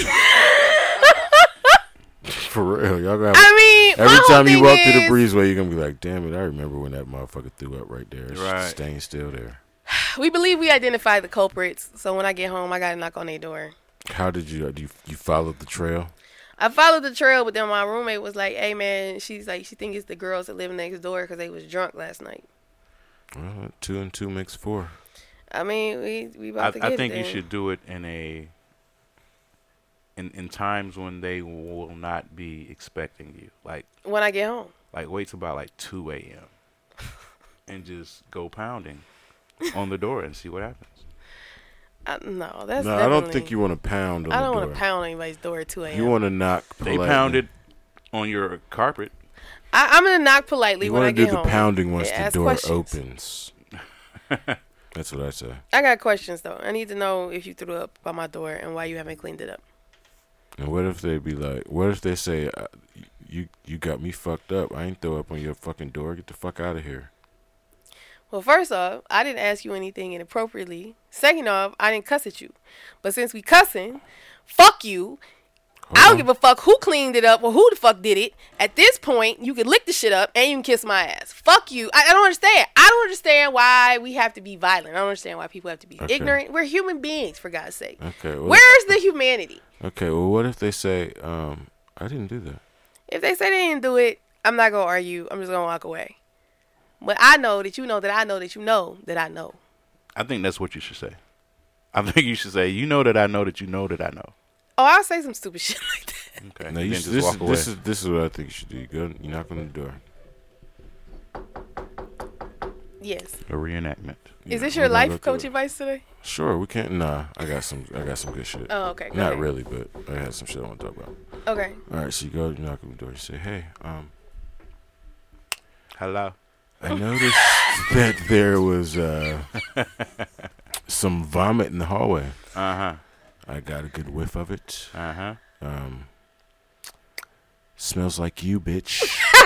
For real, y'all gonna. Have, I mean, every my whole time you thing walk through the is- breezeway, you're gonna be like, "Damn it! I remember when that motherfucker threw up right there. It's Right. Stained still there." We believe we identified the culprits, so when I get home, I gotta knock on their door. How did you? Do you, you followed the trail? I followed the trail, but then my roommate was like, "Hey man," she's like, she think it's the girls that live next door because they was drunk last night. Well, two and two makes four. I mean, we we I, about to get I think it you then. should do it in a in in times when they will not be expecting you. Like when I get home. like wait till about like two a.m. and just go pounding on the door and see what happens. I, no, that's No, I definitely, don't think you want to pound on I the don't door. want to pound anybody's door at two a.m. You want to knock. They politely. pounded on your carpet. I, I'm gonna knock politely You when I want to get do the home. pounding once Yeah, the ask door questions. opens. That's what I say. I got questions though. I need to know if you threw up by my door and why you haven't cleaned it up. And what if they be like? What if they say, uh, "You you got me fucked up. I ain't throw up on your fucking door. Get the fuck out of here." Well, first off, I didn't ask you anything inappropriately. Second off, I didn't cuss at you. But since we cussing, fuck you. I don't give a fuck who cleaned it up or who the fuck did it. At this point, you can lick the shit up and you can kiss my ass. Fuck you. I, I don't understand. I don't understand why we have to be violent. I don't understand why people have to be Okay. ignorant. We're human beings, for God's sake. Okay. Well, Where's the humanity? Okay. Well, what if they say, um, I didn't do that? If they say they didn't do it, I'm not going to argue. I'm just going to walk away. But I know that you know that I know that you know that I know. I think that's what you should say. I think you should say, you know that I know that you know that I know. Oh, I'll say some stupid shit like that. Okay. No, you Then should, just this, walk is, away. this is this is what I think you should do. You go, you knock on the door. Yes. A reenactment. You Is know, this we're your gonna life go through coach it. advice today? Sure, we can't. Nah, I got some. I got some good shit. Oh, okay. Go Not ahead. really, but I had some shit I want to talk about. Okay. All right, so you go, you knock on the door. You say, "Hey, um, Hello. I noticed that there was uh, some vomit in the hallway. Uh huh. I got a good whiff of it. Uh huh. Um, smells like you, bitch."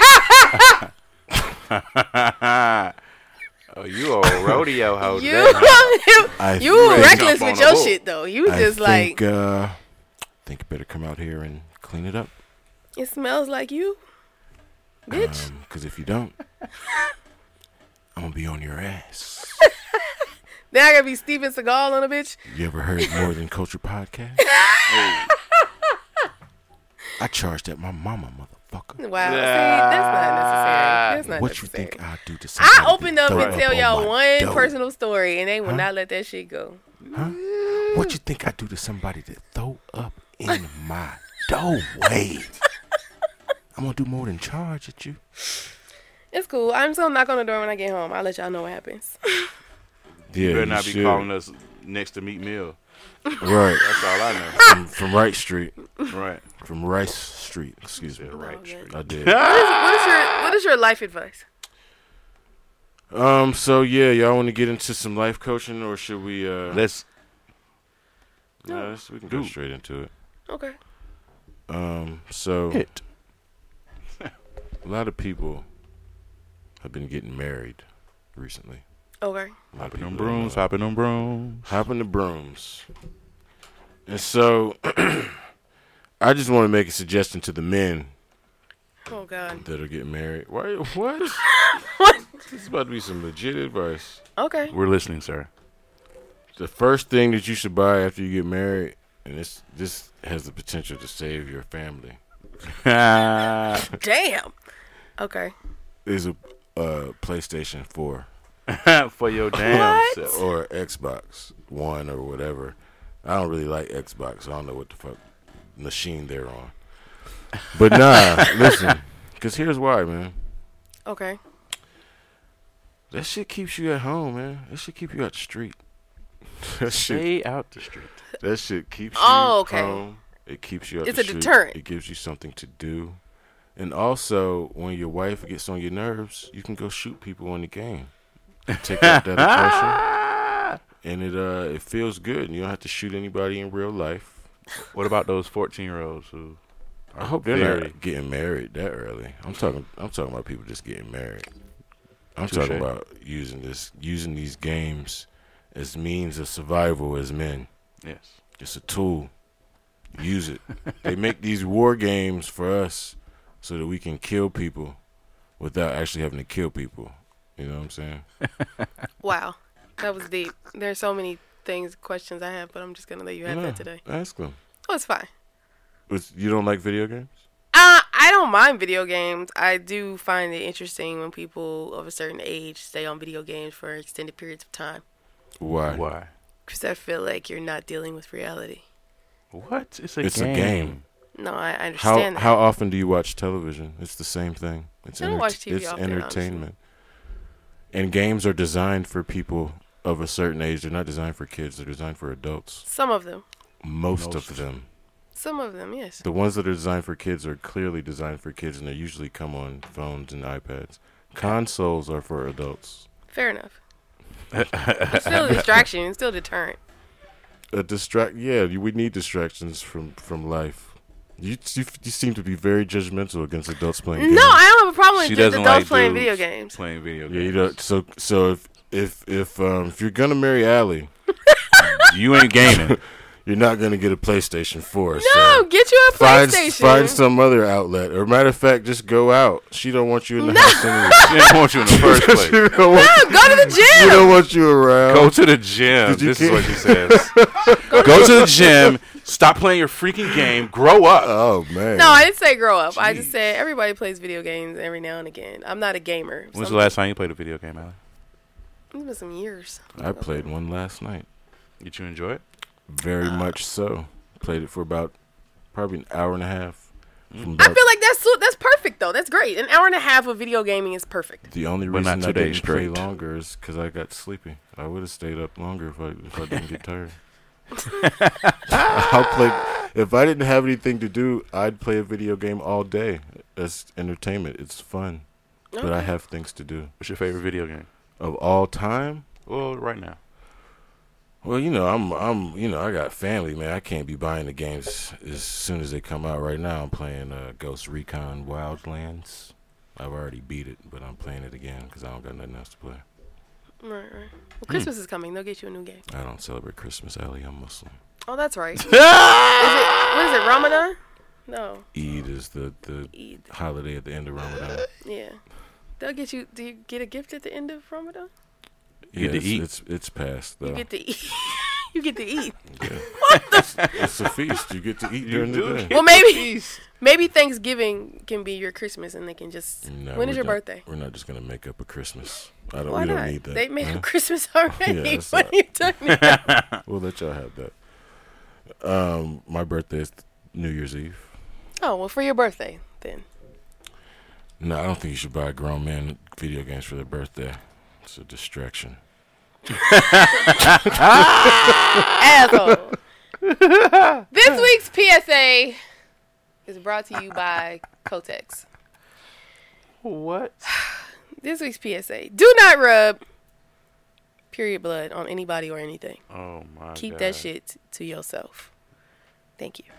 Oh, you a rodeo hoe. You, today. I you think- reckless Jump on with the your bull. shit, though. You I just like, think, uh, think you better come out here and clean it up. it smells like you, bitch. Because if you don't, I'm gonna be on your ass. Then I gotta be Steven Seagal on a bitch. You ever heard More Than Culture podcast? I charged at my mama, motherfucker. Wow. See, that's not necessary. That's not What you necessary. think I do to somebody? I opened up that and throw tell on y'all my one dough? personal story, and they will Huh? not let that shit go. Huh? What you think I do to somebody that throw up in my doorway? I'm gonna do more than charge at you. It's cool. I'm just gonna knock on the door when I get home. I'll let y'all know what happens. Yeah, You better not be should. calling us next to Meat Mill. Right. That's all I know. from, from Wright Street. Right. From Rice Street. Excuse me. Right. Oh, man. I did. What is, what is your What is your life advice? Um. So yeah, y'all want to get into some life coaching, or should we? Uh, Let's. no, let's- we can go do. straight into it. Okay. Um. So Hit. a lot of people have been getting married recently. Okay. A lot of Hopping them people, brooms. uh, Hopping them brooms. hopping the brooms. And so, I just want to make a suggestion to the men Oh God. that are getting married. Why? What? What? This is about to be some legit advice. Okay. We're listening, sir. The first thing that you should buy after you get married, and this this has the potential to save your family, Damn. Okay. is a uh, PlayStation four For your damn What? self. or Xbox One or whatever. I don't really like Xbox. I don't know what the fuck machine they're on. But nah, listen, because here's why, man. Okay. That shit keeps you at home, man. That shit keep you out the street. That shit, Stay out the street. that shit keeps you Oh, okay. home. It keeps you out It's the a street. deterrent. It gives you something to do. And also, when your wife gets on your nerves, you can go shoot people in the game. Take out that aggression. And it uh it feels good. And you don't have to shoot anybody in real life. What about those fourteen-year-olds who I hope they're they're very- not getting married that early. I'm talking. I'm talking about people just getting married. I'm Touche. talking about using this, using these games as means of survival as men. Yes. It's a tool. Use it. They make these war games for us so that we can kill people without actually having to kill people. You know what I'm saying? Wow. That was deep. There's so many things, questions I have, but I'm just gonna let you have No, that today. ask them. Oh, it's fine. It's- You don't like video games? Uh, I don't mind video games. I do find it interesting when people of a certain age stay on video games for extended periods of time. Why? Why? Because I feel like you're not dealing with reality. What? It's a It's game. a game. No, I I How understand that. how often do you watch television? It's the same thing. It's I don't enter- watch T V it's often, entertainment. And games are designed for people of a certain age. They're not designed for kids. They're designed for adults. Some of them. Most, Most. of them. Some of them, yes. The ones that are designed for kids are clearly designed for kids, and they usually come on phones and iPads. Consoles are for adults. Fair enough. It's still a distraction. It's still a deterrent. A distract. Yeah, you- we need distractions from from life. You, you you seem to be very judgmental against adults playing games. No, I don't have a problem She with just doesn't adults like playing dudes video games. Playing video games. Yeah, you don't. So so if if if um if you're gonna marry Allie, You ain't gaming. you're not gonna get a PlayStation four. No, so get you a find, PlayStation. Find some other outlet, or matter of fact, just go out. She don't want you in the No. house anyway. She don't want you in the first place. She don't No, want you- go to the She gym. don't want you around. Go to the gym. Did you This is get- what she says. Go to the gym. Stop playing your freaking game. Grow up. Oh man. No, I didn't say grow up. I Jeez. just said everybody plays video games every now and again. I'm not a gamer. When's Some- the last time you played a video game, Allie? It's been some years. I played one last night. Did you enjoy it? Very much so. Played it for about probably an hour and a half. From I about- feel like that's so- that's perfect though. That's great. An hour and a half of video gaming is perfect. the only But reason not I two days didn't play straight. longer is because I got sleepy. I would have stayed up longer if I if I didn't get tired. I'll play. If I didn't have anything to do, I'd play a video game all day. As entertainment, it's fun. But I Okay. have things to do. What's your favorite video game? Of all time, Well, right now. well, you know, I'm, I'm, you know, I got family, man. I can't be buying the games as soon as they come out. Right now, I'm playing uh, Ghost Recon Wildlands. I've already beat it, but I'm playing it again because I don't got nothing else to play. Right, right. Well, Christmas is coming. They'll get you a new game. I don't celebrate Christmas, Ellie. I'm Muslim. Oh, that's right. is it, what is it, Ramadan? No. Eid is the, the Eid. holiday at the end of Ramadan. Yeah. They'll get you. Do you get a gift at the end of Ramadan? You get to it's, eat. It's it's past though. You get to eat. You get to eat. Yeah. It's a feast. You get to eat during the do day. get- Well, maybe maybe Thanksgiving can be your Christmas, and they can just. No, when is we're your not- birthday? We're not just gonna make up a Christmas. I don't. Why we don't not? need that. They made huh? a Christmas already. Yeah, that's what not- are you talking about? We'll let y'all have that. Um, my birthday is New Year's Eve. Oh well, for your birthday then. No, I don't think you should buy grown men video games for their birthday. It's a distraction. Asshole. This week's P S A is brought to you by Kotex. What? This week's P S A: do not rub period blood on anybody or anything. Oh my Keep God. that shit to yourself. Thank you.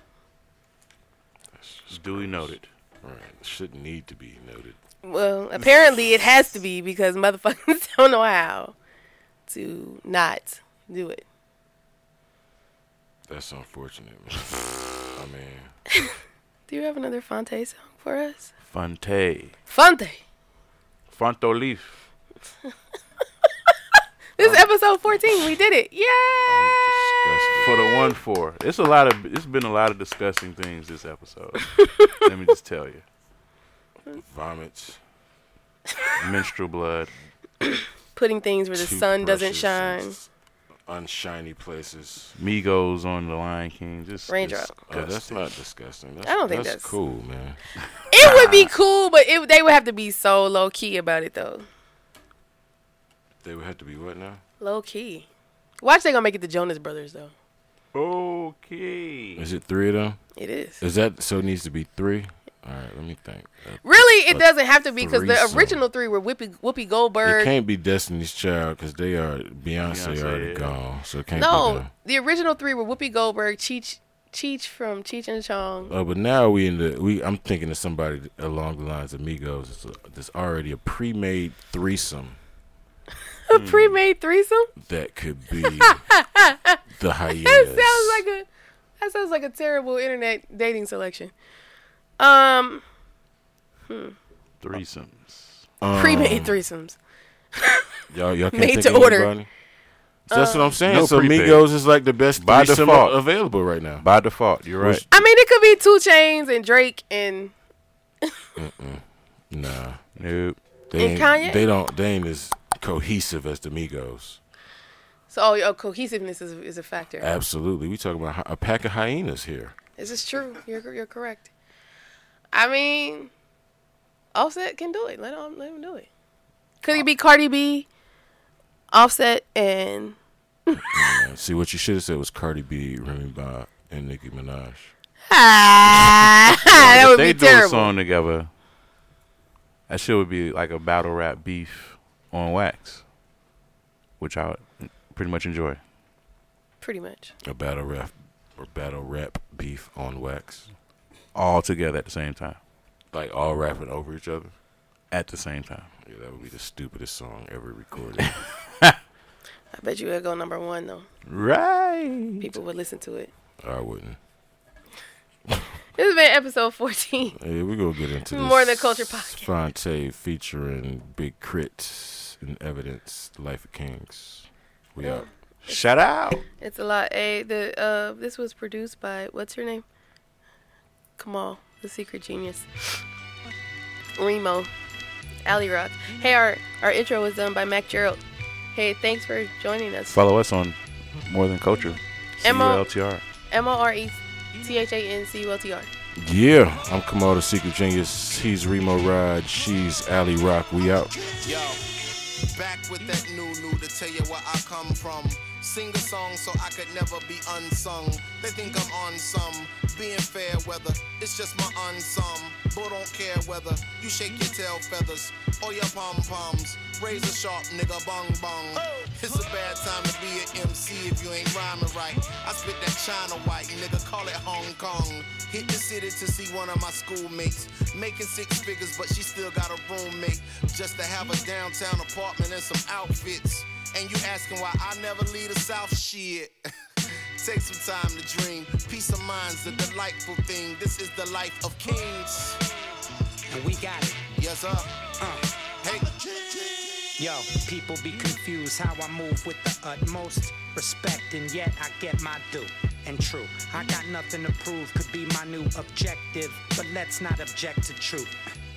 Duly noted. Right. Shouldn't need to be noted. Well, apparently it has to be because motherfuckers don't know how to not do it. That's unfortunate, man. I mean, Do you have another Fonte song for us? Fonte. Fonte. Fontolief. This is episode fourteen. We did it. Yay! For the one four. It's a lot of it's been a lot of disgusting things this episode. Let me just tell you. vomits. Menstrual blood. Putting things where the sun doesn't toothbrushes shine. and Unshiny places. Migos on the Lion King. Just Raindrop. Oh, that's disgusting. not disgusting. That's, I don't think that's, that's- cool, man. It would be cool, but it, they would have to be so low key about it, though. They would have to be what now? Low key. Watch, they gonna make it the Jonas Brothers, though. Okay. Is it three of them? It is. Is that so? It needs to be three. All right, let me think. Uh, Really, it a doesn't have to be because the threesome. original three were Whoopi, Whoopi It Goldberg. can't be Destiny's Child because they are Beyonce, Beyonce, already yeah. gone, so it can't be No, them. the original three were Whoopi Goldberg, Cheech, Cheech from Cheech and Chong. Oh, but now we in the we. I'm thinking of somebody along the lines of Migos. It's a, there's already a pre-made threesome A pre-made threesome. that could be the hyenas. That sounds like a that sounds like a terrible internet dating selection. Um, Threesomes. Um, pre-made threesomes. Y'all, y'all can't Made think to of order. anybody? So that's what I'm saying. no so prepaid. Migos is like the best By threesome default. available right now. By default, you're right. I mean, it could be Two Chainz and Drake and Nah, Nope. they And ain't, Kanye? they don't. They ain't as cohesive as the Migos. so. Oh, oh cohesiveness is is a factor. Absolutely, we talking about hy- a pack of hyenas here. This is true. You're you're correct. I mean, Offset can do it. Let him let him do it. Could it be Cardi B, Offset, and Uh, See, what you should have said was Cardi B, Remy Ma, and Nicki Minaj. ah, that if would they be do terrible. a song together, that shit would be like a battle rap beef on wax, which I would pretty much enjoy. Pretty much. A battle rap or battle rap beef on wax, All together at the same time. like all rapping over each other. At the same time. Yeah, that would be the stupidest song ever recorded. I Bet you would go number one though. Right. People would listen to it. I wouldn't. This has been episode fourteen. Hey, we gonna get into this. More Than Culture podcast. Fonte featuring Big Crit and Evidence, The Life of Kings. We out. Shout out. It's a lot. Hey, the uh, this was produced by what's her name? Kamal, the secret genius. Remo, Ali Rock. Hey, our our intro was done by Mac Gerald. Hey, thanks for joining us. Follow us on More Than Culture. C U L T R. M O R E T H A N C U L T R. Yeah, I'm Kamal, the secret genius. He's Remo Rod. She's Ali Rock. We out. Yo, back with that new new to tell you where I come from. Sing a song so I could never be unsung. They think I'm on some being fair weather. It's just my unsum. But don't care whether you shake your tail feathers or your pom poms. Razor sharp nigga bong bong. It's a bad time to be an M C if you ain't rhyming right. I spit that China white nigga, call it Hong Kong. Hit the city to see one of my schoolmates making six figures, but she still got a roommate just to have a downtown apartment and some outfits. And you asking why I never leave the South? Shit. Take some time to dream. Peace of mind's a delightful thing. This is the life of kings. And we got it. Yes, sir. Uh. Hey. Yo, people be confused how I move with the utmost respect, and yet I get my due. And true, I got nothing to prove, could be my new objective, but let's not object to truth.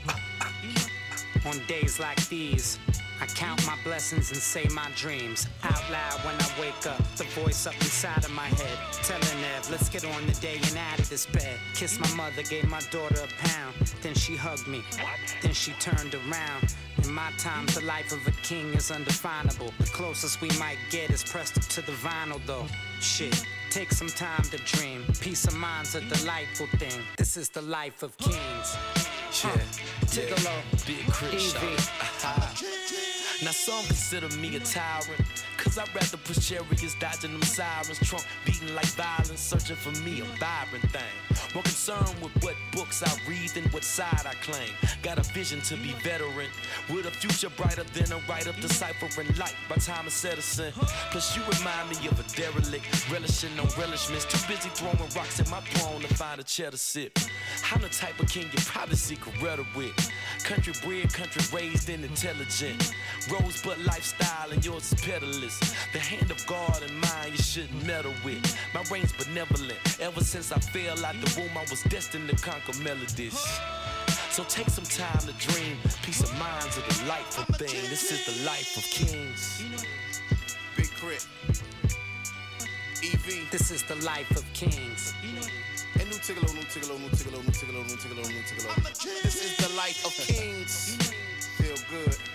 On days like these, I count my blessings and say my dreams out loud when I wake up. The voice up inside of my head telling Ev, let's get on the day and out of this bed. Kiss my mother, gave my daughter a pound. Then she hugged me, then she turned around. In my time, the life of a king is undefinable. The closest we might get is pressed up to the vinyl though. Shit, take some time to dream. Peace of mind's a delightful thing. This is the life of kings. Yeah, uh, Tigolo, Big Crit shot. Now some consider me a tyrant, cause I'd rather push chariots dodging them sirens, trunk beating like violence, searching for me a vibrant thing. More concerned with what books I read than what side I claim. Got a vision to be veteran, with a future brighter than a writer deciphering light by time of citizen. Plus you remind me of a derelict, relishing on relishments, too busy throwing rocks at my throne to find a cheddar sip. I'm the type of king you probably see Coretta with. Country bred, country raised and intelligent. Rosebud lifestyle and yours is peddlers. The hand of God and mine you shouldn't meddle with. My reign's benevolent. Ever since I fell out the womb, I was destined to conquer melodies. So take some time to dream. Peace of mind's a delightful thing. This is the life of kings. Big Crit. E V. This is the life of kings. And new Tigolo, new Tigolo, new Tigolo, new Tigolo, new Tigolo, new Tigolo. This is the life of kings. Feel good.